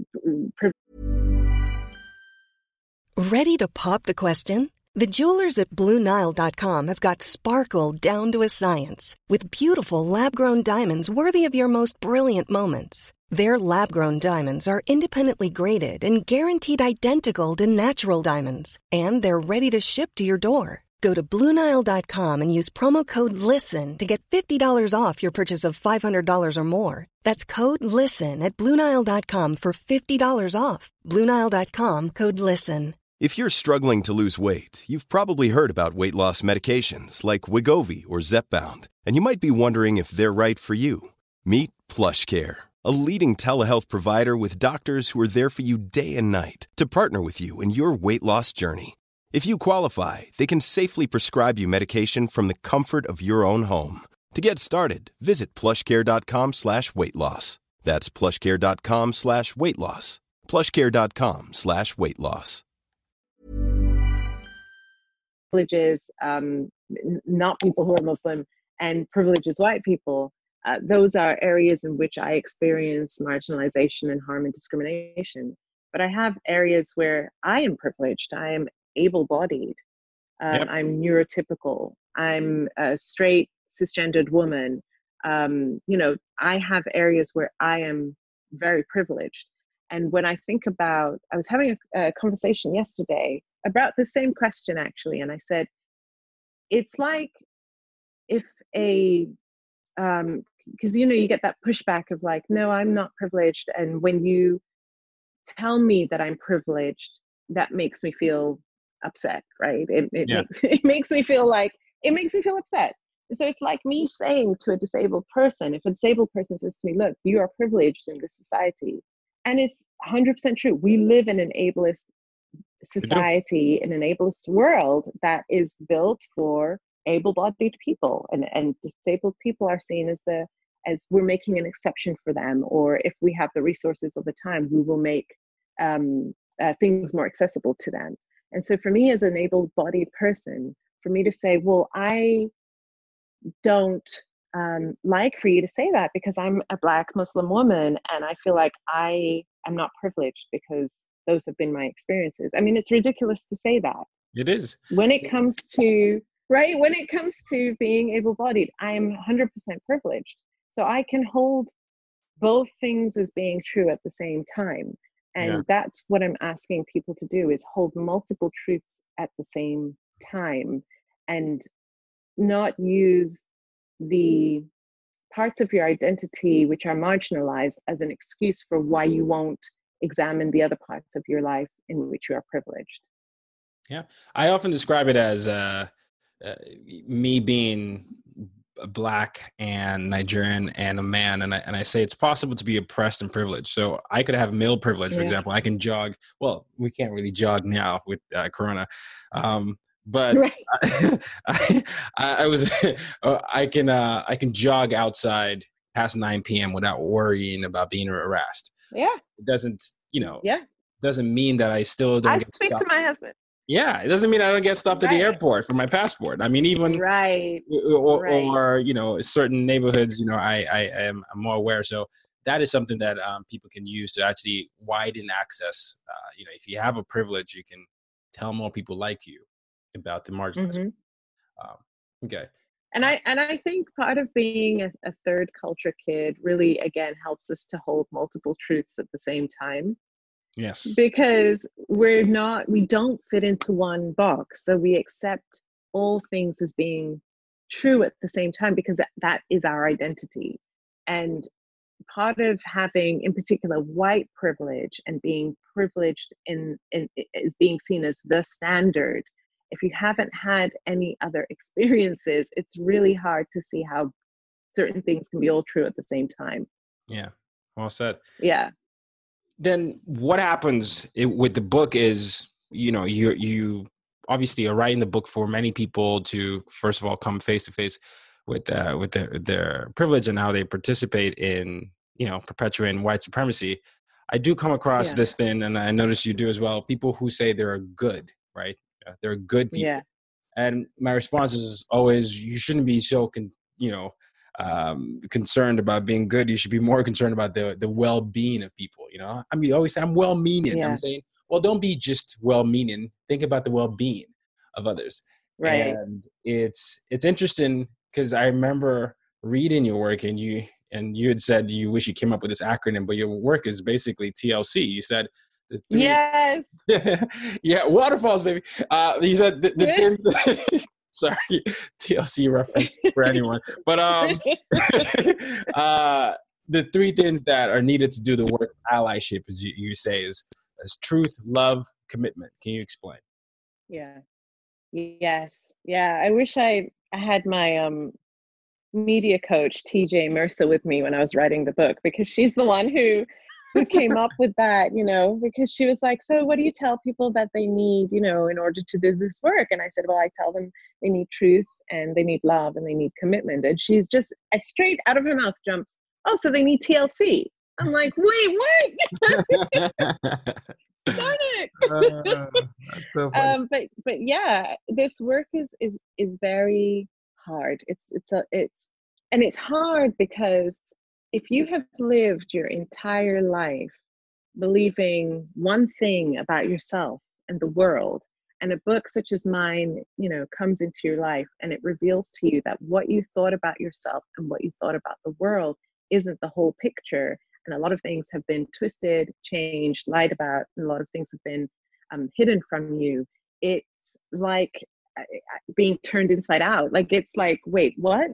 Ready to pop the question? The jewelers at BlueNile.com have got sparkle down to a science with beautiful lab-grown diamonds worthy of your most brilliant moments. Their lab-grown diamonds are independently graded and guaranteed identical to natural diamonds, and they're ready to ship to your door. Go to BlueNile.com and use promo code LISTEN to get $50 off your purchase of $500 or more. That's code LISTEN at BlueNile.com for $50 off. BlueNile.com, code LISTEN. If you're struggling to lose weight, you've probably heard about weight loss medications like Wegovy or Zepbound, and you might be wondering if they're right for you. Meet PlushCare, a leading telehealth provider with doctors who are there for you day and night to partner with you in your weight loss journey. If you qualify, they can safely prescribe you medication from the comfort of your own home. To get started, visit plushcare.com/weightloss. That's plushcare.com/weightloss. plushcare.com/weightloss. privileges not people who are Muslim, and privileges white people. Those are areas in which I experience marginalization and harm and discrimination. But I have areas where I am privileged. I am able-bodied. I'm neurotypical. I'm a straight cisgendered woman. I have areas where I am very privileged. And when I think about, I was having a conversation yesterday about the same question, actually. And I said, it's like if because, you get that pushback of like, no, I'm not privileged. And when you tell me that I'm privileged, that makes me feel upset, right? It makes me feel upset. So it's like me saying to a disabled person, if a disabled person says to me, look, you are privileged in this society. And it's 100% true. We live in an ableist society, in an ableist world that is built for able-bodied people, and disabled people are seen as we're making an exception for them, or if we have the resources of the time, we will make things more accessible to them. And so for me as an able-bodied person, for me to say, well, I don't like for you to say that because I'm a Black Muslim woman and I feel like I am not privileged because those have been my experiences. I mean, it's ridiculous to say that. it is. When it comes to being able-bodied, I am 100% privileged. So I can hold both things as being true at the same time. And that's what I'm asking people to do, is hold multiple truths at the same time and not use the parts of your identity which are marginalized as an excuse for why you won't examine the other parts of your life in which you are privileged. Yeah. I often describe it as me being Black and Nigerian and a man. And I say it's possible to be oppressed and privileged. So I could have male privilege, for example. I can jog. Well, we can't really jog now with Corona. But right. I can jog outside past 9 p.m. without worrying about being harassed. Yeah. It doesn't mean that I still don't get speak stopped. to my husband. Yeah, it doesn't mean I don't get stopped at the airport for my passport. I mean, even or certain neighborhoods, I am more aware. So that is something that people can use to actually widen access. If you have a privilege, you can tell more people like you about the marginalized. Okay. And I think part of being a third culture kid really, again, helps us to hold multiple truths at the same time. Yes. Because we don't fit into one box. So we accept all things as being true at the same time, because that is our identity. And part of having, in particular, white privilege and being privileged in is being seen as the standard. If you haven't had any other experiences, it's really hard to see how certain things can be all true at the same time. Yeah, well said. Yeah. Then what happens with the book is, you obviously are writing the book for many people to, first of all, come face to face with their privilege and how they participate in, perpetuating white supremacy. I do come across this thing, and I notice you do as well, people who say they're good, right? They're good people. Yeah. And my response is always, you shouldn't be so, concerned about being good. You should be more concerned about the well-being of people. I mean, always say I'm well-meaning. Yeah. I'm saying, well, don't be just well-meaning. Think about the well-being of others. Right. And it's interesting because I remember reading your work, and you had said you wish you came up with this acronym, but your work is basically TLC. You said the three. Yes. Yeah, waterfalls, baby. You said the things. Sorry, TLC reference for anyone. But the three things that are needed to do the work of allyship, as you say, is truth, love, commitment. Can you explain? Yeah. Yes. Yeah. I wish I had my media coach, TJ Mercer, with me when I was writing the book, because she's the one who came up with that, because she was like, so what do you tell people that they need, in order to do this work? And I said, well, I tell them they need truth, and they need love, and they need commitment. And she's just straight out of her mouth jumps, oh, so they need TLC. I'm like, wait, what? Darn it. That's so funny. But yeah, this work is very hard. It's hard because if you have lived your entire life believing one thing about yourself and the world, and a book such as mine, comes into your life and it reveals to you that what you thought about yourself and what you thought about the world isn't the whole picture, and a lot of things have been twisted, changed, lied about, and a lot of things have been hidden from you. It's like being turned inside out. Like, it's like, wait, what?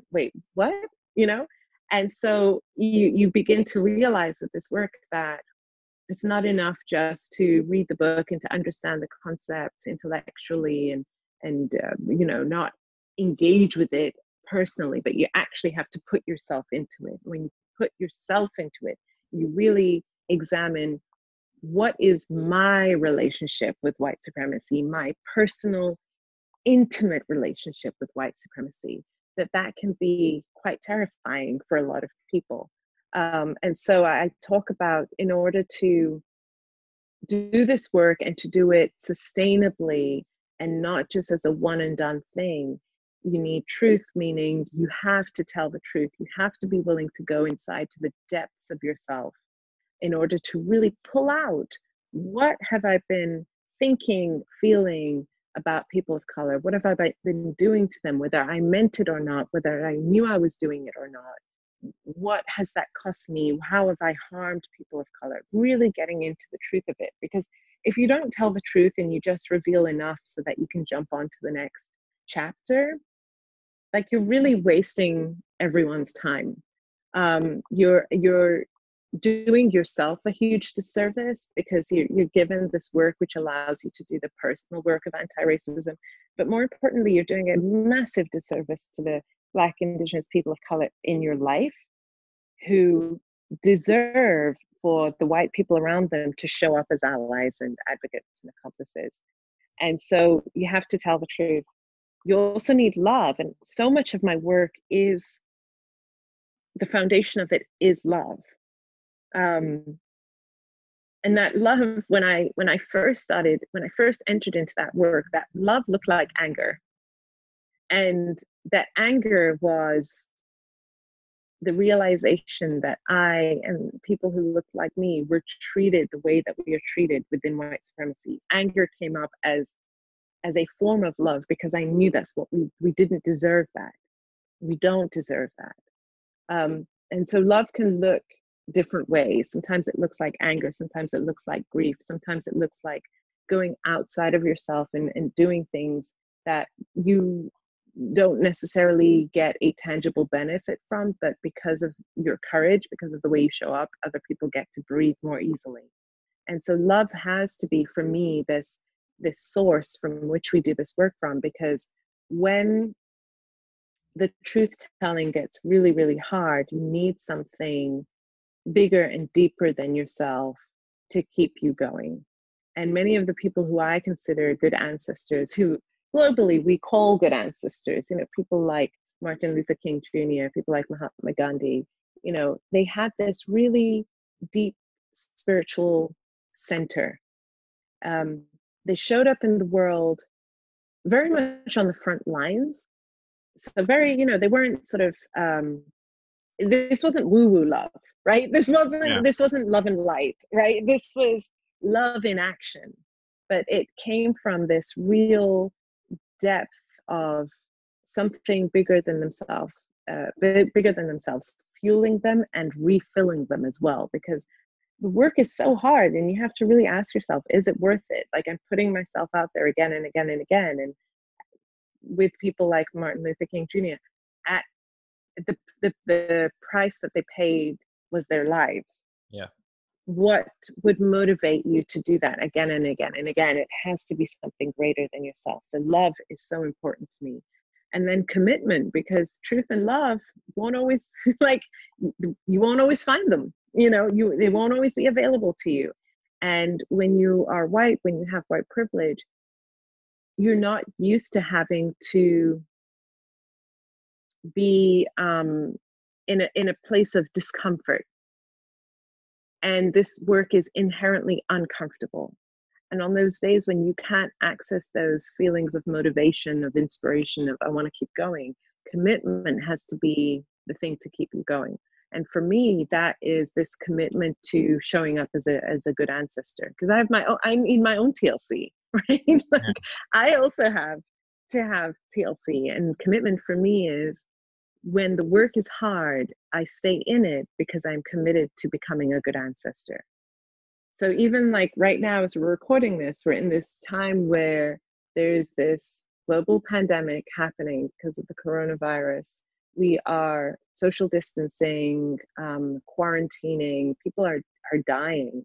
And so you begin to realize with this work that it's not enough just to read the book and to understand the concepts intellectually and not engage with it personally, but you actually have to put yourself into it. When you put yourself into it, you really examine, what is my relationship with white supremacy, my personal, intimate relationship with white supremacy. That can be quite terrifying for a lot of people. And so I talk about, in order to do this work and to do it sustainably and not just as a one and done thing, you need truth, meaning you have to tell the truth. You have to be willing to go inside to the depths of yourself in order to really pull out, what have I been thinking, feeling about people of color? What have I been doing to them, whether I meant it or not, whether I knew I was doing it or not? What has that cost me? How have I harmed people of color? Really getting into the truth of it. Because if you don't tell the truth and you just reveal enough so that you can jump on to the next chapter, like, you're really wasting everyone's time. You're doing yourself a huge disservice, because you're given this work which allows you to do the personal work of anti-racism, but more importantly, you're doing a massive disservice to the Black, Indigenous people of color in your life, who deserve for the white people around them to show up as allies and advocates and accomplices. And so you have to tell the truth. You also need love, and so much of my work is, the foundation of it is love. And that love, when I first entered into that work, that love looked like anger. And that anger was the realization that I and people who looked like me were treated the way that we are treated within white supremacy. Anger came up as a form of love, because I knew that's what we didn't deserve that. We don't deserve that. And so love can look different ways. Sometimes it looks like anger, sometimes it looks like grief, sometimes it looks like going outside of yourself and doing things that you don't necessarily get a tangible benefit from, but because of your courage, because of the way you show up, other people get to breathe more easily. And so love has to be, for me, this source from which we do this work from, because when the truth telling gets really, really hard, you need something bigger and deeper than yourself to keep you going. And many of the people who I consider good ancestors, who globally we call good ancestors, people like Martin Luther King Jr., people like Mahatma Gandhi, they had this really deep spiritual center. They showed up in the world very much on the front lines. So very, they weren't sort of, this wasn't woo-woo love, right? This wasn't love and light, right? This was love in action. But it came from this real depth of something bigger than themselves, fueling them and refilling them as well, because the work is so hard and you have to really ask yourself, is it worth it? Like, I'm putting myself out there again and again and again. And with people like Martin Luther King Jr., at the price that they paid was their lives. Yeah. What would motivate you to do that again and again and again? It has to be something greater than yourself. So love is so important to me. And then commitment, because truth and love won't always, you won't always find them. They won't always be available to you. And when you are white, when you have white privilege, you're not used to having to be in a place of discomfort. And this work is inherently uncomfortable. And on those days when you can't access those feelings of motivation, of inspiration, of I want to keep going, commitment has to be the thing to keep you going. And for me, that is this commitment to showing up as a good ancestor. Because I need my own TLC, right? I also have to have TLC. And commitment for me is, when the work is hard, I stay in it because I'm committed to becoming a good ancestor. So even like right now, as we're recording this, we're in this time where there's this global pandemic happening because of the coronavirus. We are social distancing, quarantining. People are dying.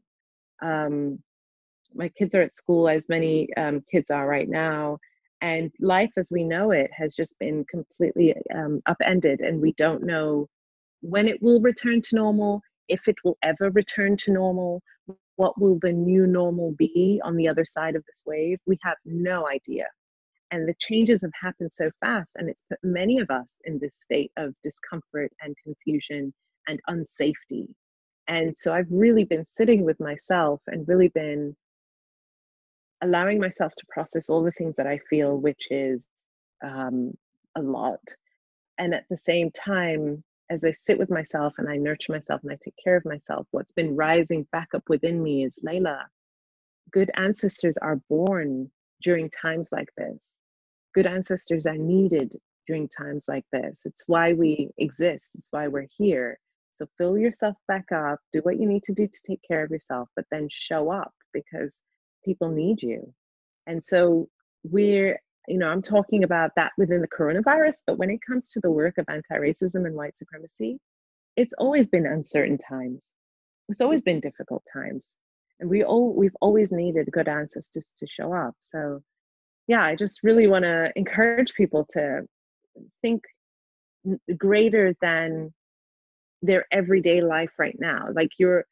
My kids are at school, as many kids are right now. And life as we know it has just been completely upended. And we don't know when it will return to normal, if it will ever return to normal. What will the new normal be on the other side of this wave? We have no idea. And the changes have happened so fast, and it's put many of us in this state of discomfort and confusion and unsafety. And so I've really been sitting with myself and really been allowing myself to process all the things that I feel, which is a lot. And at the same time, as I sit with myself and I nurture myself and I take care of myself, what's been rising back up within me is, Layla, good ancestors are born during times like this. Good ancestors are needed during times like this. It's why we exist. It's why we're here. So fill yourself back up, do what you need to do to take care of yourself, but then show up, because people need you. And so I'm talking about that within the coronavirus, but when it comes to the work of anti-racism and white supremacy, it's always been uncertain times. It's always been difficult times. And we've always needed good ancestors to show up. So yeah, I just really want to encourage people to think greater than their everyday life right now. Like your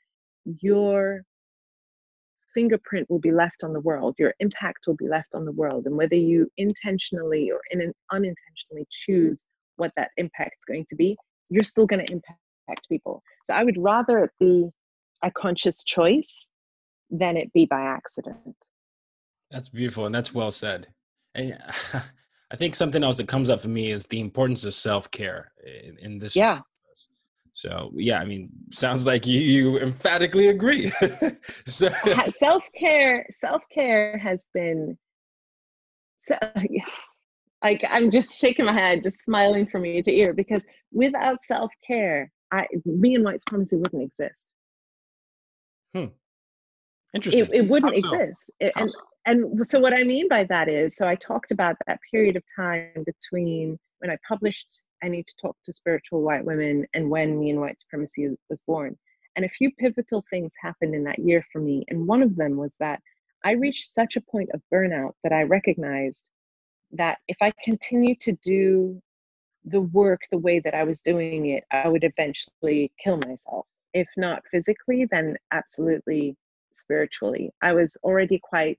fingerprint will be left on the world, your impact will be left on the world. And whether you intentionally or unintentionally choose what that impact is going to be, you're still going to impact people. So I would rather it be a conscious choice than it be by accident. That's beautiful. And that's well said. And I think something else that comes up for me is the importance of self-care in this. Yeah. Process. So yeah, I mean, sounds like you emphatically agree. So self-care has been so, like, I'm just shaking my head, just smiling from ear to ear, because without self-care, me and white supremacy wouldn't exist. Interesting. It wouldn't How so? exist. How so? And so what I mean by that is, so I talked about that period of time between when I published I Need to Talk to Spiritual White Women and when Me and White Supremacy was born. And a few pivotal things happened in that year for me. And one of them was that I reached such a point of burnout that I recognized that if I continued to do the work the way that I was doing it, I would eventually kill myself. If not physically, then absolutely spiritually. I was already quite,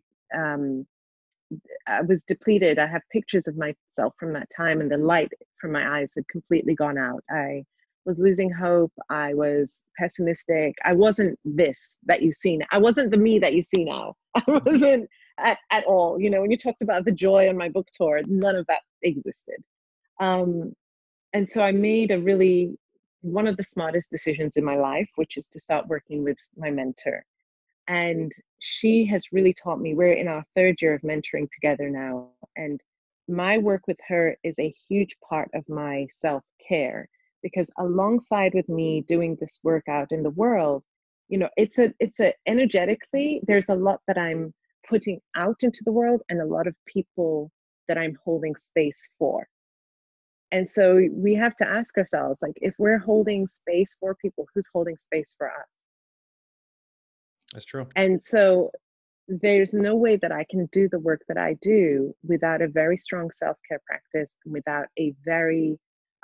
I was depleted. I have pictures of myself from that time, and the light from my eyes had completely gone out. I was losing hope. I was pessimistic. I wasn't this that you see now. I wasn't the me that you see now. I wasn't at all. You know, when you talked about the joy on my book tour, none of that existed. And so I made one of the smartest decisions in my life, which is to start working with my mentor. And she has really taught me, we're in our third year of mentoring together now. And my work with her is a huge part of my self-care, because alongside with me doing this work out in the world, you know, it's a energetically, there's a lot that I'm putting out into the world and a lot of people that I'm holding space for. And so we have to ask ourselves, like, if we're holding space for people, who's holding space for us? That's true. And so there's no way that I can do the work that I do without a very strong self-care practice, and without a very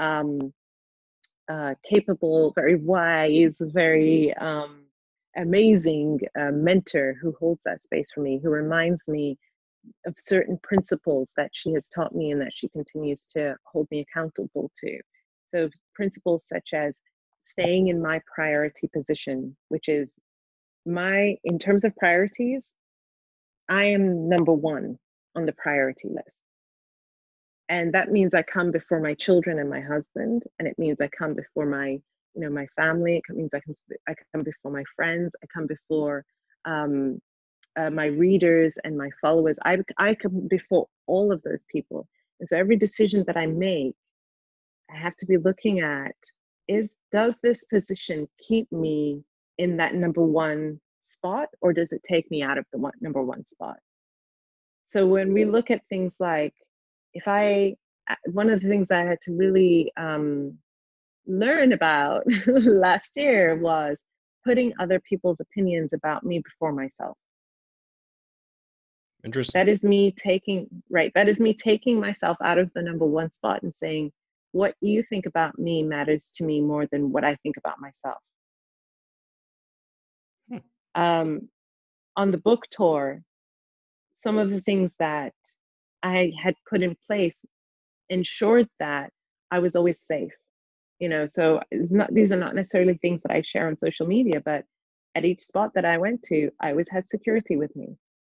capable, very wise, very amazing mentor who holds that space for me, who reminds me of certain principles that she has taught me and that she continues to hold me accountable to. So principles such as staying in my priority position, which is in terms of priorities, I am number one on the priority list. And that means I come before my children and my husband, and it means I come before my family. It means I come before my friends. I come before my readers and my followers. I come before all of those people. And so every decision that I make, I have to be looking at does this position keep me in that number one spot, or does it take me out of the number one spot? So when we look at things like, one of the things I had to really learn about last year was putting other people's opinions about me before myself. Interesting. That is me taking myself out of the number one spot and saying, what you think about me matters to me more than what I think about myself. On the book tour, some of the things that I had put in place ensured that I was always safe. You know, so these are not necessarily things that I share on social media, but at each spot that I went to, I always had security with me.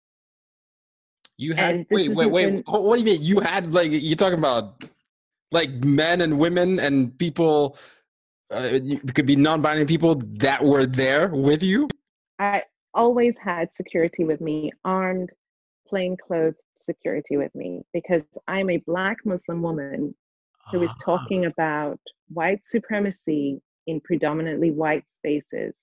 You had wait. What do you mean? You had, like, you're talking about like men and women and people, it could be non-binary people that were there with you? I always had security with me, armed, plainclothes security with me, because I'm a Black Muslim woman who is talking about white supremacy in predominantly white spaces.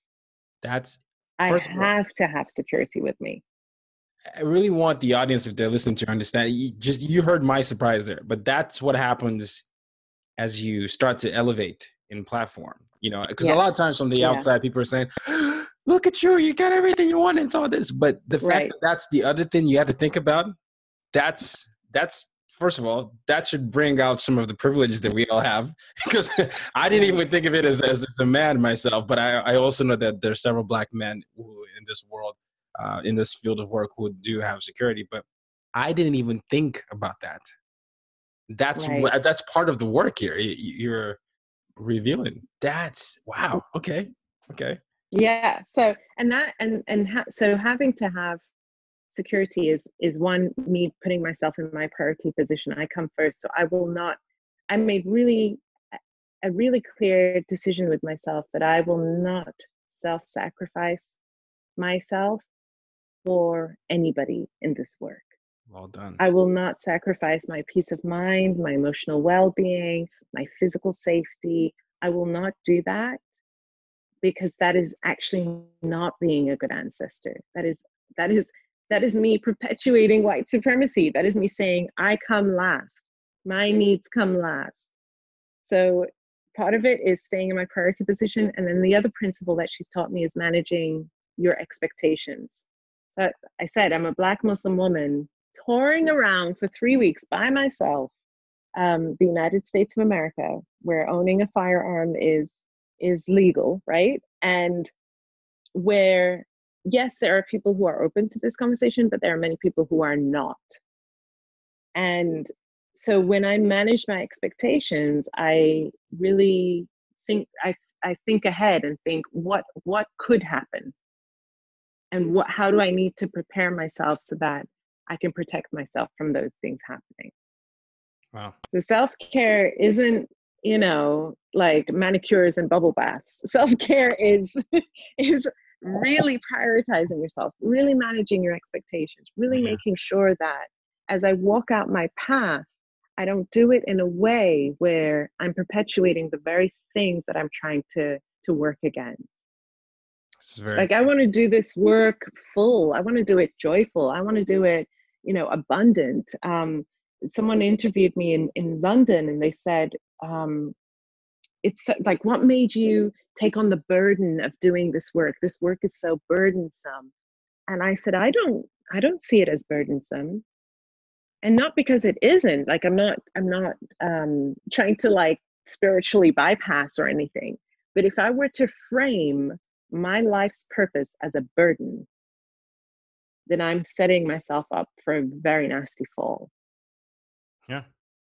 I have to have security with me. I really want the audience, if they're listening, to understand. You heard my surprise there, but that's what happens as you start to elevate in platform. You know, because a lot of times from the outside, people are saying, "Look at you, you got everything you want and all this." But the fact that that's the other thing you have to think about. That's first of all, that should bring out some of the privileges that we all have. Because I didn't even think of it as a man myself, but I also know that there's several Black men who in this world, in this field of work, who do have security. But I didn't even think about that. That's part of the work here. You're revealing. That's wow. Okay. Yeah. So so having to have security is one, me putting myself in my priority position. I come first, so I made a really clear decision with myself that I will not self-sacrifice myself for anybody in this work. Well done. I will not sacrifice my peace of mind, my emotional well-being, my physical safety. I will not do that because that is actually not being a good ancestor. That is me perpetuating white supremacy. That is me saying, I come last. My needs come last. So part of it is staying in my priority position. And then the other principle that she's taught me is managing your expectations. So I said, I'm a Black Muslim woman touring around for 3 weeks by myself, the United States of America, where owning a firearm is legal, right? And where, yes, there are people who are open to this conversation, but there are many people who are not. And so when I manage my expectations, I really think, I think ahead and think what could happen, and how do I need to prepare myself so that I can protect myself from those things happening. Wow. So self-care isn't, like manicures and bubble baths. Self-care is really prioritizing yourself, really managing your expectations, really making sure that as I walk out my path, I don't do it in a way where I'm perpetuating the very things that I'm trying to work against. Like, I want to do this work full. I want to do it joyful. I want to do it, abundant. Someone interviewed me in London, and they said, it's like, what made you take on the burden of doing this work? This work is so burdensome. And I said, I don't see it as burdensome. And not because it isn't. Like, I'm not trying to like spiritually bypass or anything. But if I were to frame my life's purpose as a burden, then I'm setting myself up for a very nasty fall. Yeah.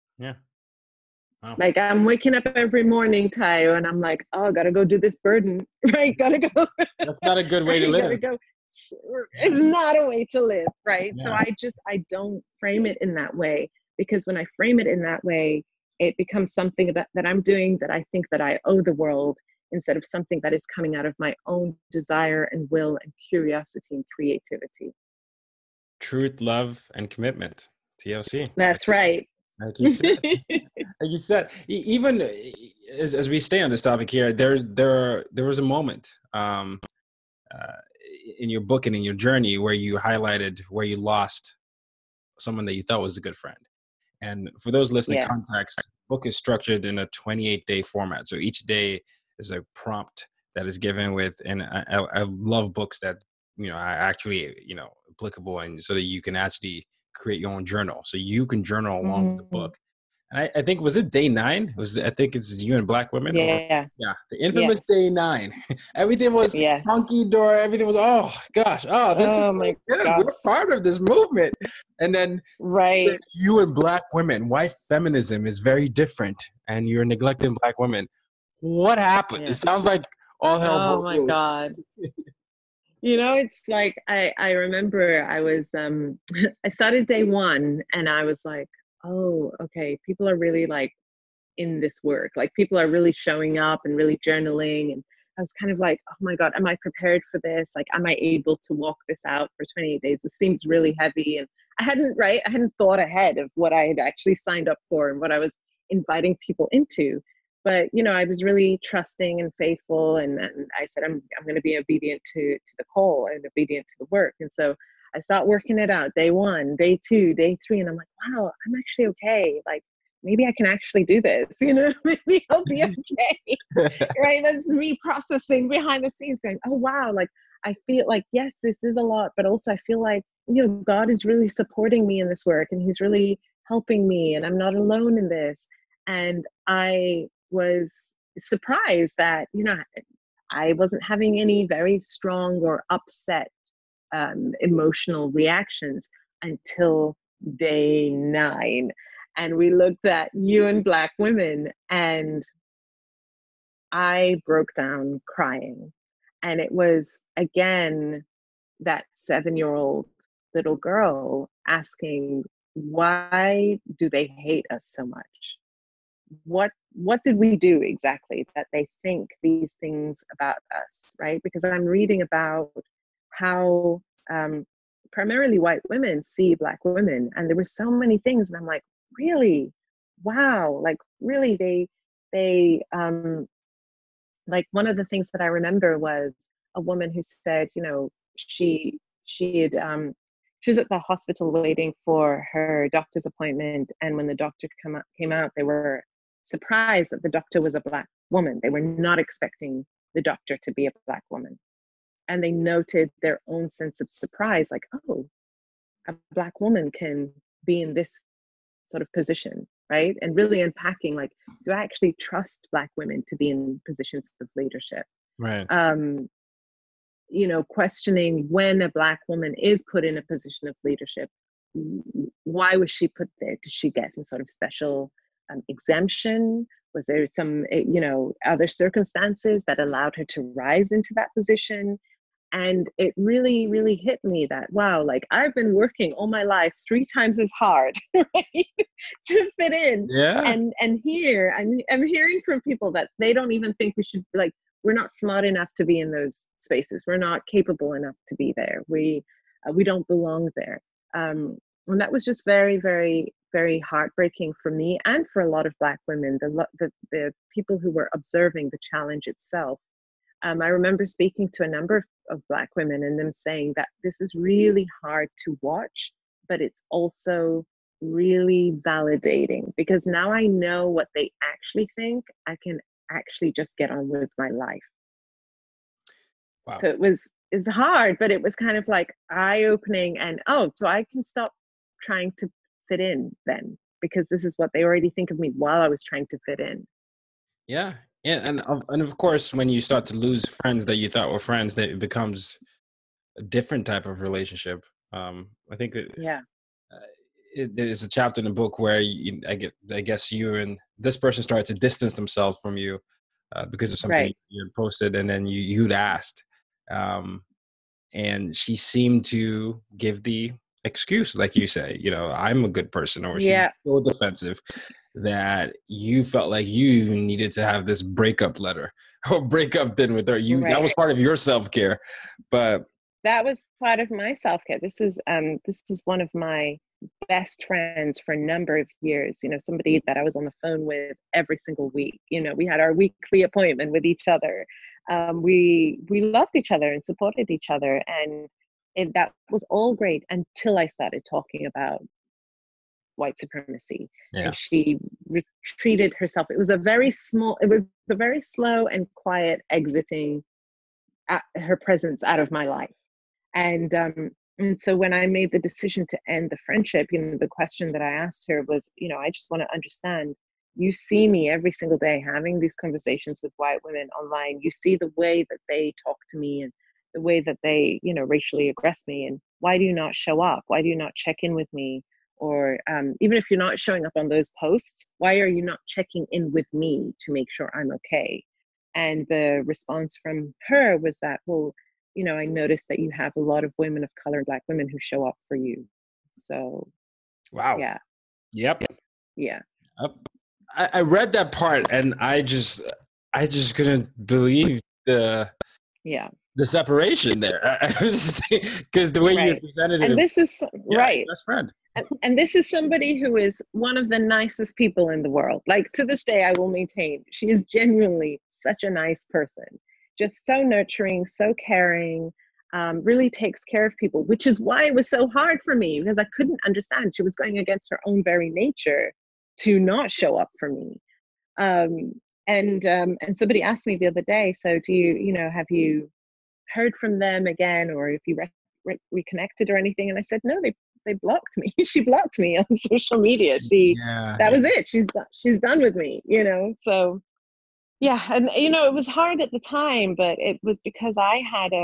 Wow. Like, I'm waking up every morning, Tayo, and I'm like, oh, gotta go do this burden, right? Gotta go. That's not a good way to live. Go. It's not a way to live, right? Yeah. So I don't frame it in that way, because when I frame it in that way, it becomes something that I'm doing that I think that I owe the world, instead of something that is coming out of my own desire and will and curiosity and creativity. Truth, love, and commitment. TLC. That's right. Like you said, even as we stay on this topic here, there was a moment in your book and in your journey where you highlighted where you lost someone that you thought was a good friend. And for those listening, context, the book is structured in a 28-day format. So each day is a prompt that is given with, and I love books that, are actually, applicable, and so that you can actually create your own journal. So you can journal along with the book. And I think, was it day 9? I think it's You and Black Women. Yeah. The infamous day 9. Everything was hunky dory. Everything was, oh gosh. Oh, this is my good. God. We're part of this movement. And then You and Black Women, why feminism is very different, and you're neglecting Black women. What happened? It sounds like all hell broke loose. Oh my God. It's like, I remember I was, I started day 1, and I was like, oh, okay, people are really like in this work. Like, people are really showing up and really journaling. And I was kind of like, oh my God, am I prepared for this? Like, am I able to walk this out for 28 days? This seems really heavy. And I hadn't thought ahead of what I had actually signed up for and what I was inviting people into. But, I was really trusting and faithful. And I said, I'm going to be obedient to the call and obedient to the work. And so I start working it out, day 1, day 2, day 3. And I'm like, wow, I'm actually okay. Like, maybe I can actually do this, maybe I'll be okay. Right. That's me processing behind the scenes, going, oh, wow. Like, I feel like, yes, this is a lot, but also I feel like, God is really supporting me in this work, and he's really helping me, and I'm not alone in this. And I was surprised that, I wasn't having any very strong or upset emotional reactions until day 9. And we looked at You and Black Women, and I broke down crying. And it was, again, that 7-year-old little girl asking, why do they hate us so much? What did we do exactly that they think these things about us, right? Because I'm reading about how primarily white women see Black women, and there were so many things, and I'm like, really? Wow, like, really, they Like one of the things that I remember was a woman who said, you know, she had she was at the hospital waiting for her doctor's appointment, and when the doctor came out, they were surprised that the doctor was a Black woman. They were not expecting the doctor to be a Black woman, and they noted their own sense of surprise, like, oh, a Black woman can be in this sort of position, right? And really unpacking, like, do I actually trust Black women to be in positions of leadership? Right. You know, questioning when a Black woman is put in a position of leadership, why was she put there? Did she get some sort of special exemption? Was there some, you know, other circumstances that allowed her to rise into that position? And it really, really hit me that, wow, like I've been working all my life 3 times as hard, right, to fit in. Yeah. And here I'm hearing from people that they don't even think we should, like, we're not smart enough to be in those spaces. We're not capable enough to be there. We don't belong there. And that was just very, very, very heartbreaking for me and for a lot of Black women, the people who were observing the challenge itself. I remember speaking to a number of Black women and them saying that this is really hard to watch, but it's also really validating, because now I know what they actually think. I can actually just get on with my life. Wow. So it's hard, but it was kind of like eye-opening, and oh, so I can stop trying to fit in then, because this is what they already think of me while I was trying to fit in. Yeah. Yeah, and of course, when you start to lose friends that you thought were friends, that it becomes a different type of relationship. I think that there's a chapter in the book where I guess you and this person started to distance themselves from you because of something you had posted, and then you'd asked, and she seemed to give the excuse, like you say, you know, I'm a good person, or she's so defensive that you felt like you needed to have this breakup letter or breakup dinner with her. That was part of your self-care, but that was part of my self-care. This is one of my best friends for a number of years, you know, somebody that I was on the phone with every single week. You know, we had our weekly appointment with each other. We loved each other and supported each other, and that was all great until I started talking about white supremacy. And she retreated herself. It was a very slow and quiet exiting her presence out of my life. And so when I made the decision to end the friendship, you know, the question that I asked her was, you know, I just want to understand, you see me every single day having these conversations with white women online. You see the way that they talk to me and the way that they, you know, racially aggress me. And why do you not show up? Why do you not check in with me? Or even if you're not showing up on those posts, why are you not checking in with me to make sure I'm okay? And the response from her was that, well, you know, I noticed that you have a lot of women of color, Black women, who show up for you. So, wow. Yeah. Yep. Yeah. I read that part, and I just couldn't believe the separation there, because the way you presented it. And this is best friend. And this is somebody who is one of the nicest people in the world. Like, to this day, I will maintain she is genuinely such a nice person, just so nurturing, so caring, really takes care of people, which is why it was so hard for me, because I couldn't understand. She was going against her own very nature to not show up for me. And somebody asked me the other day, so do you have you heard from them again, or if you reconnected or anything? And I said, no, they blocked me. She blocked me on social media. That was it. She's done with me, you know? So yeah. And, you know, it was hard at the time, but it was because I had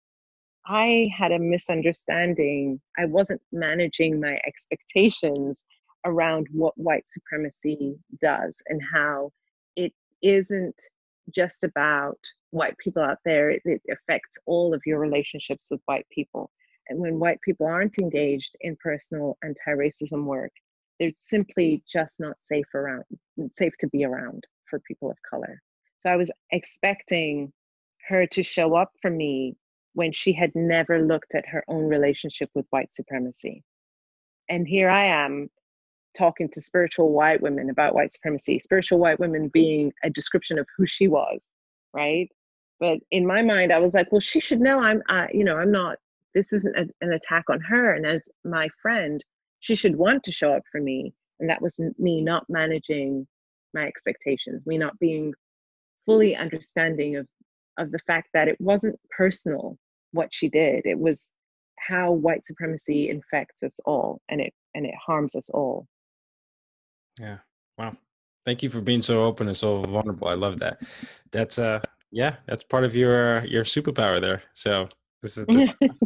a misunderstanding. I wasn't managing my expectations around what white supremacy does and how it isn't just about white people out there. It affects all of your relationships with white people. And when white people aren't engaged in personal anti-racism work, they're simply just not safe to be around for people of color. So I was expecting her to show up for me when she had never looked at her own relationship with white supremacy. And here I am talking to spiritual white women about white supremacy, spiritual white women being a description of who she was. right? But in my mind, I was like, well, she should know I'm not, this isn't an attack on her. And as my friend, she should want to show up for me. And that was me not managing my expectations, me not being fully understanding of the fact that it wasn't personal what she did. It was how white supremacy infects us all, and it harms us all. Yeah. Wow. Thank you for being so open and so vulnerable. I love that. That's yeah, that's part of your superpower there. So this is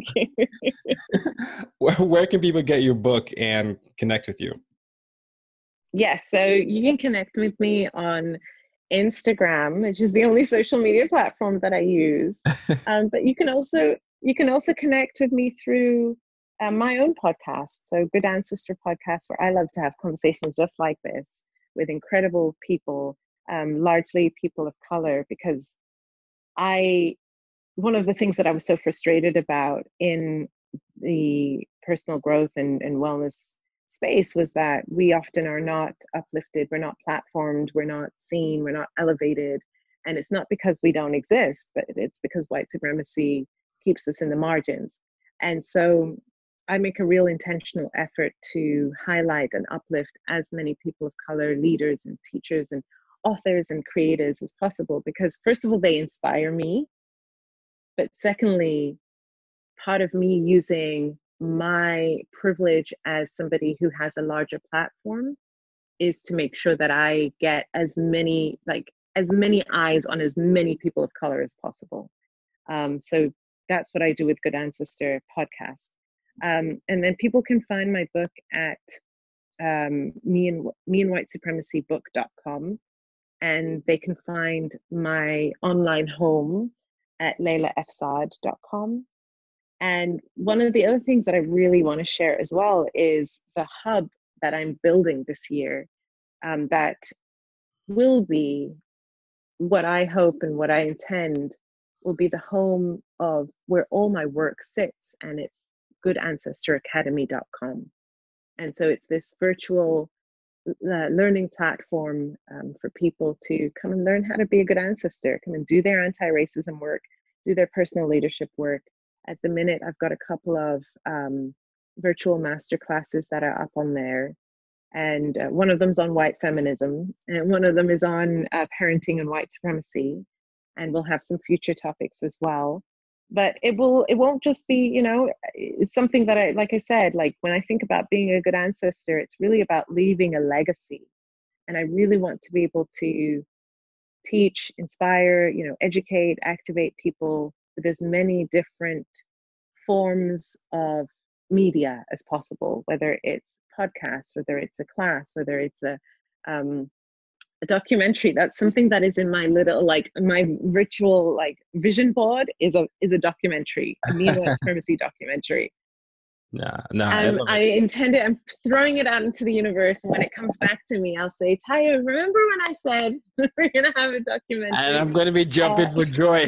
where can people get your book and connect with you? Yes, so you can connect with me on Instagram, which is the only social media platform that I use. But you can also connect with me through my own podcast, so Good Ancestor Podcast, where I love to have conversations just like this with incredible people, largely people of color, because one of the things that I was so frustrated about in the personal growth and wellness space was that we often are not uplifted, we're not platformed, we're not seen, we're not elevated. And it's not because we don't exist, but it's because white supremacy keeps us in the margins. And so I make a real intentional effort to highlight and uplift as many people of color, leaders and teachers and authors and creators as possible, because first of all, they inspire me. But secondly, part of me using my privilege as somebody who has a larger platform is to make sure that I get as many eyes on as many people of color as possible. So that's what I do with Good Ancestor Podcast. And then people can find my book at meandwhitesupremacybook.com, and they can find my online home at leilafsaad.com. And one of the other things that I really want to share as well is the hub that I'm building this year, that will be what I hope and what I intend will be the home of where all my work sits, and it's goodancestoracademy.com. And so it's this virtual learning platform for people to come and learn how to be a good ancestor, come and do their anti-racism work, do their personal leadership work. At the minute, I've got a couple of virtual master classes that are up on there. And one of them's on white feminism, and one of them is on parenting and white supremacy. And we'll have some future topics as well. But it won't just be, it's something that like I said, like when I think about being a good ancestor, it's really about leaving a legacy. And I really want to be able to teach, inspire, educate, activate people with as many different forms of media as possible, whether it's podcasts, whether it's a class, whether it's a documentary. That's something that is in my little, my ritual, vision board is a documentary, a Me and White Supremacy documentary. I intend it. I'm throwing it out into the universe, and when it comes back to me, I'll say, Taya, remember when I said we're gonna have a documentary? And I'm gonna be jumping for joy.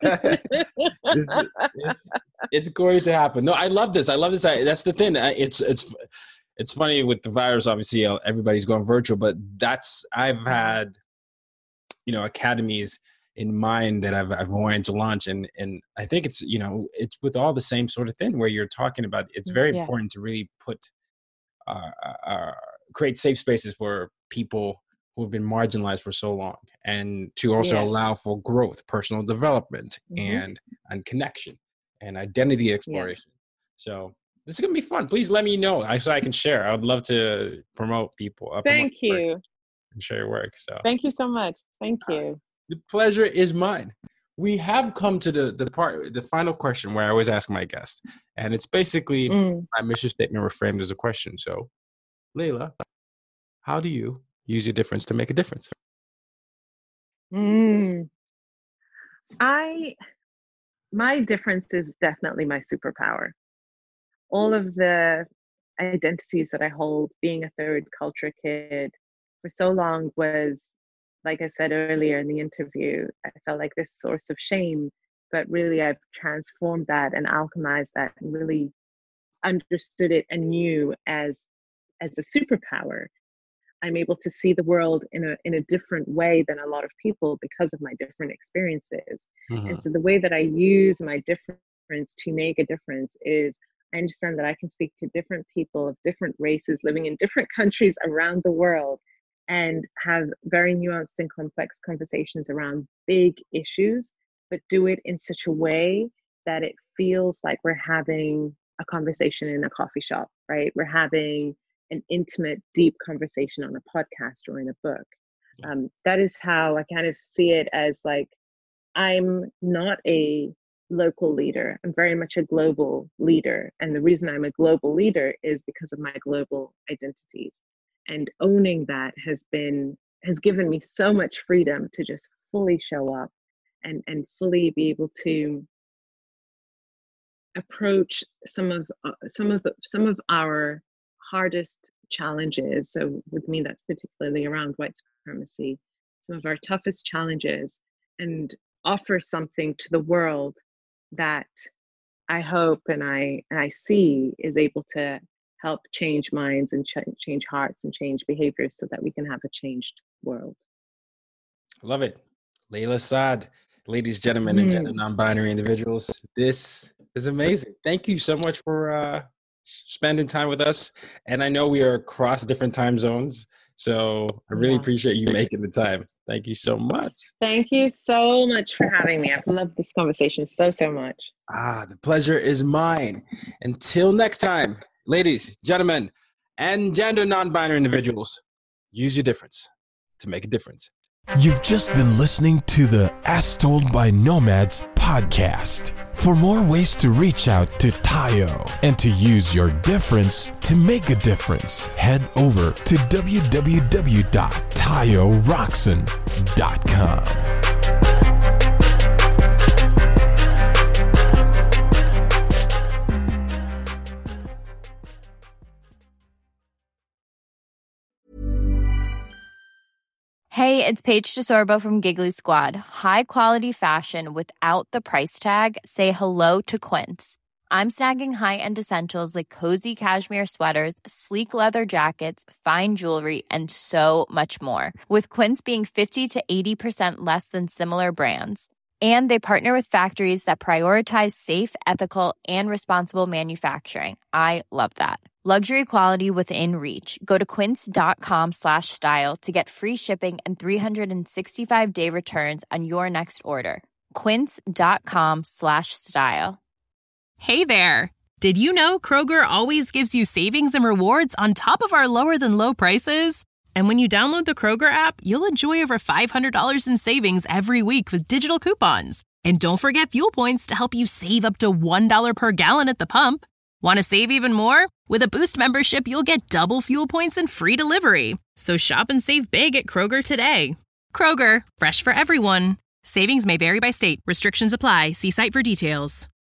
It's going to happen. No, I love this. That's the thing. It's funny with the virus. Obviously, everybody's going virtual, but I've had, academies in mind that I've wanted to launch, and I think it's it's with all the same sort of thing where you're talking about. It's very important to really create safe spaces for people who have been marginalized for so long, and to also allow for growth, personal development, and connection and identity exploration. So this is gonna be fun. Please let me know so I can share. I would love to promote people. Thank you. And share your work. So thank you so much. Thank you. The pleasure is mine. We have come to the final question where I always ask my guests, and it's basically my mission statement reframed as a question. So, Leila, how do you use your difference to make a difference? My difference is definitely my superpower. All of the identities that I hold, being a third culture kid for so long was, like I said earlier in the interview, I felt like this source of shame, but really I've transformed that and alchemized that and really understood it anew as a superpower. I'm able to see the world in a different way than a lot of people because of my different experiences. And so the way that I use my difference to make a difference is I understand that I can speak to different people of different races living in different countries around the world and have very nuanced and complex conversations around big issues, but do it in such a way that it feels like we're having a conversation in a coffee shop, right? We're having an intimate, deep conversation on a podcast or in a book. That is how I kind of see it, as like, I'm not a local leader. I'm very much a global leader. And the reason I'm a global leader is because of my global identities. And owning that has given me so much freedom to just fully show up and fully be able to approach some of our hardest challenges. So with me, that's particularly around white supremacy, some of our toughest challenges, and offer something to the world that I hope and I see is able to help change minds and change hearts and change behaviors so that we can have a changed world. Love it. Layla Saad, ladies, gentlemen, and gender non-binary individuals. This is amazing. Thank you so much for spending time with us. And I know we are across different time zones, so I really appreciate you making the time. Thank you so much. Thank you so much for having me. I've loved this conversation so much. The pleasure is mine. Until next time, ladies, gentlemen, and gender non-binary individuals, use your difference to make a difference. You've just been listening to the As Told by Nomads podcast. For more ways to reach out to Tayo and to use your difference to make a difference, head over to www.tayoroxen.com. Hey, it's Paige DeSorbo from Giggly Squad. High quality fashion without the price tag. Say hello to Quince. I'm snagging high-end essentials like cozy cashmere sweaters, sleek leather jackets, fine jewelry, and so much more. With Quince being 50 to 80% less than similar brands. And they partner with factories that prioritize safe, ethical, and responsible manufacturing. I love that. Luxury quality within reach. Go to quince.com/style to get free shipping and 365-day returns on your next order. Quince.com/style. Hey there. Did you know Kroger always gives you savings and rewards on top of our lower than low prices? And when you download the Kroger app, you'll enjoy over $500 in savings every week with digital coupons. And don't forget fuel points to help you save up to $1 per gallon at the pump. Want to save even more? With a Boost membership, you'll get double fuel points and free delivery. So shop and save big at Kroger today. Kroger, fresh for everyone. Savings may vary by state. Restrictions apply. See site for details.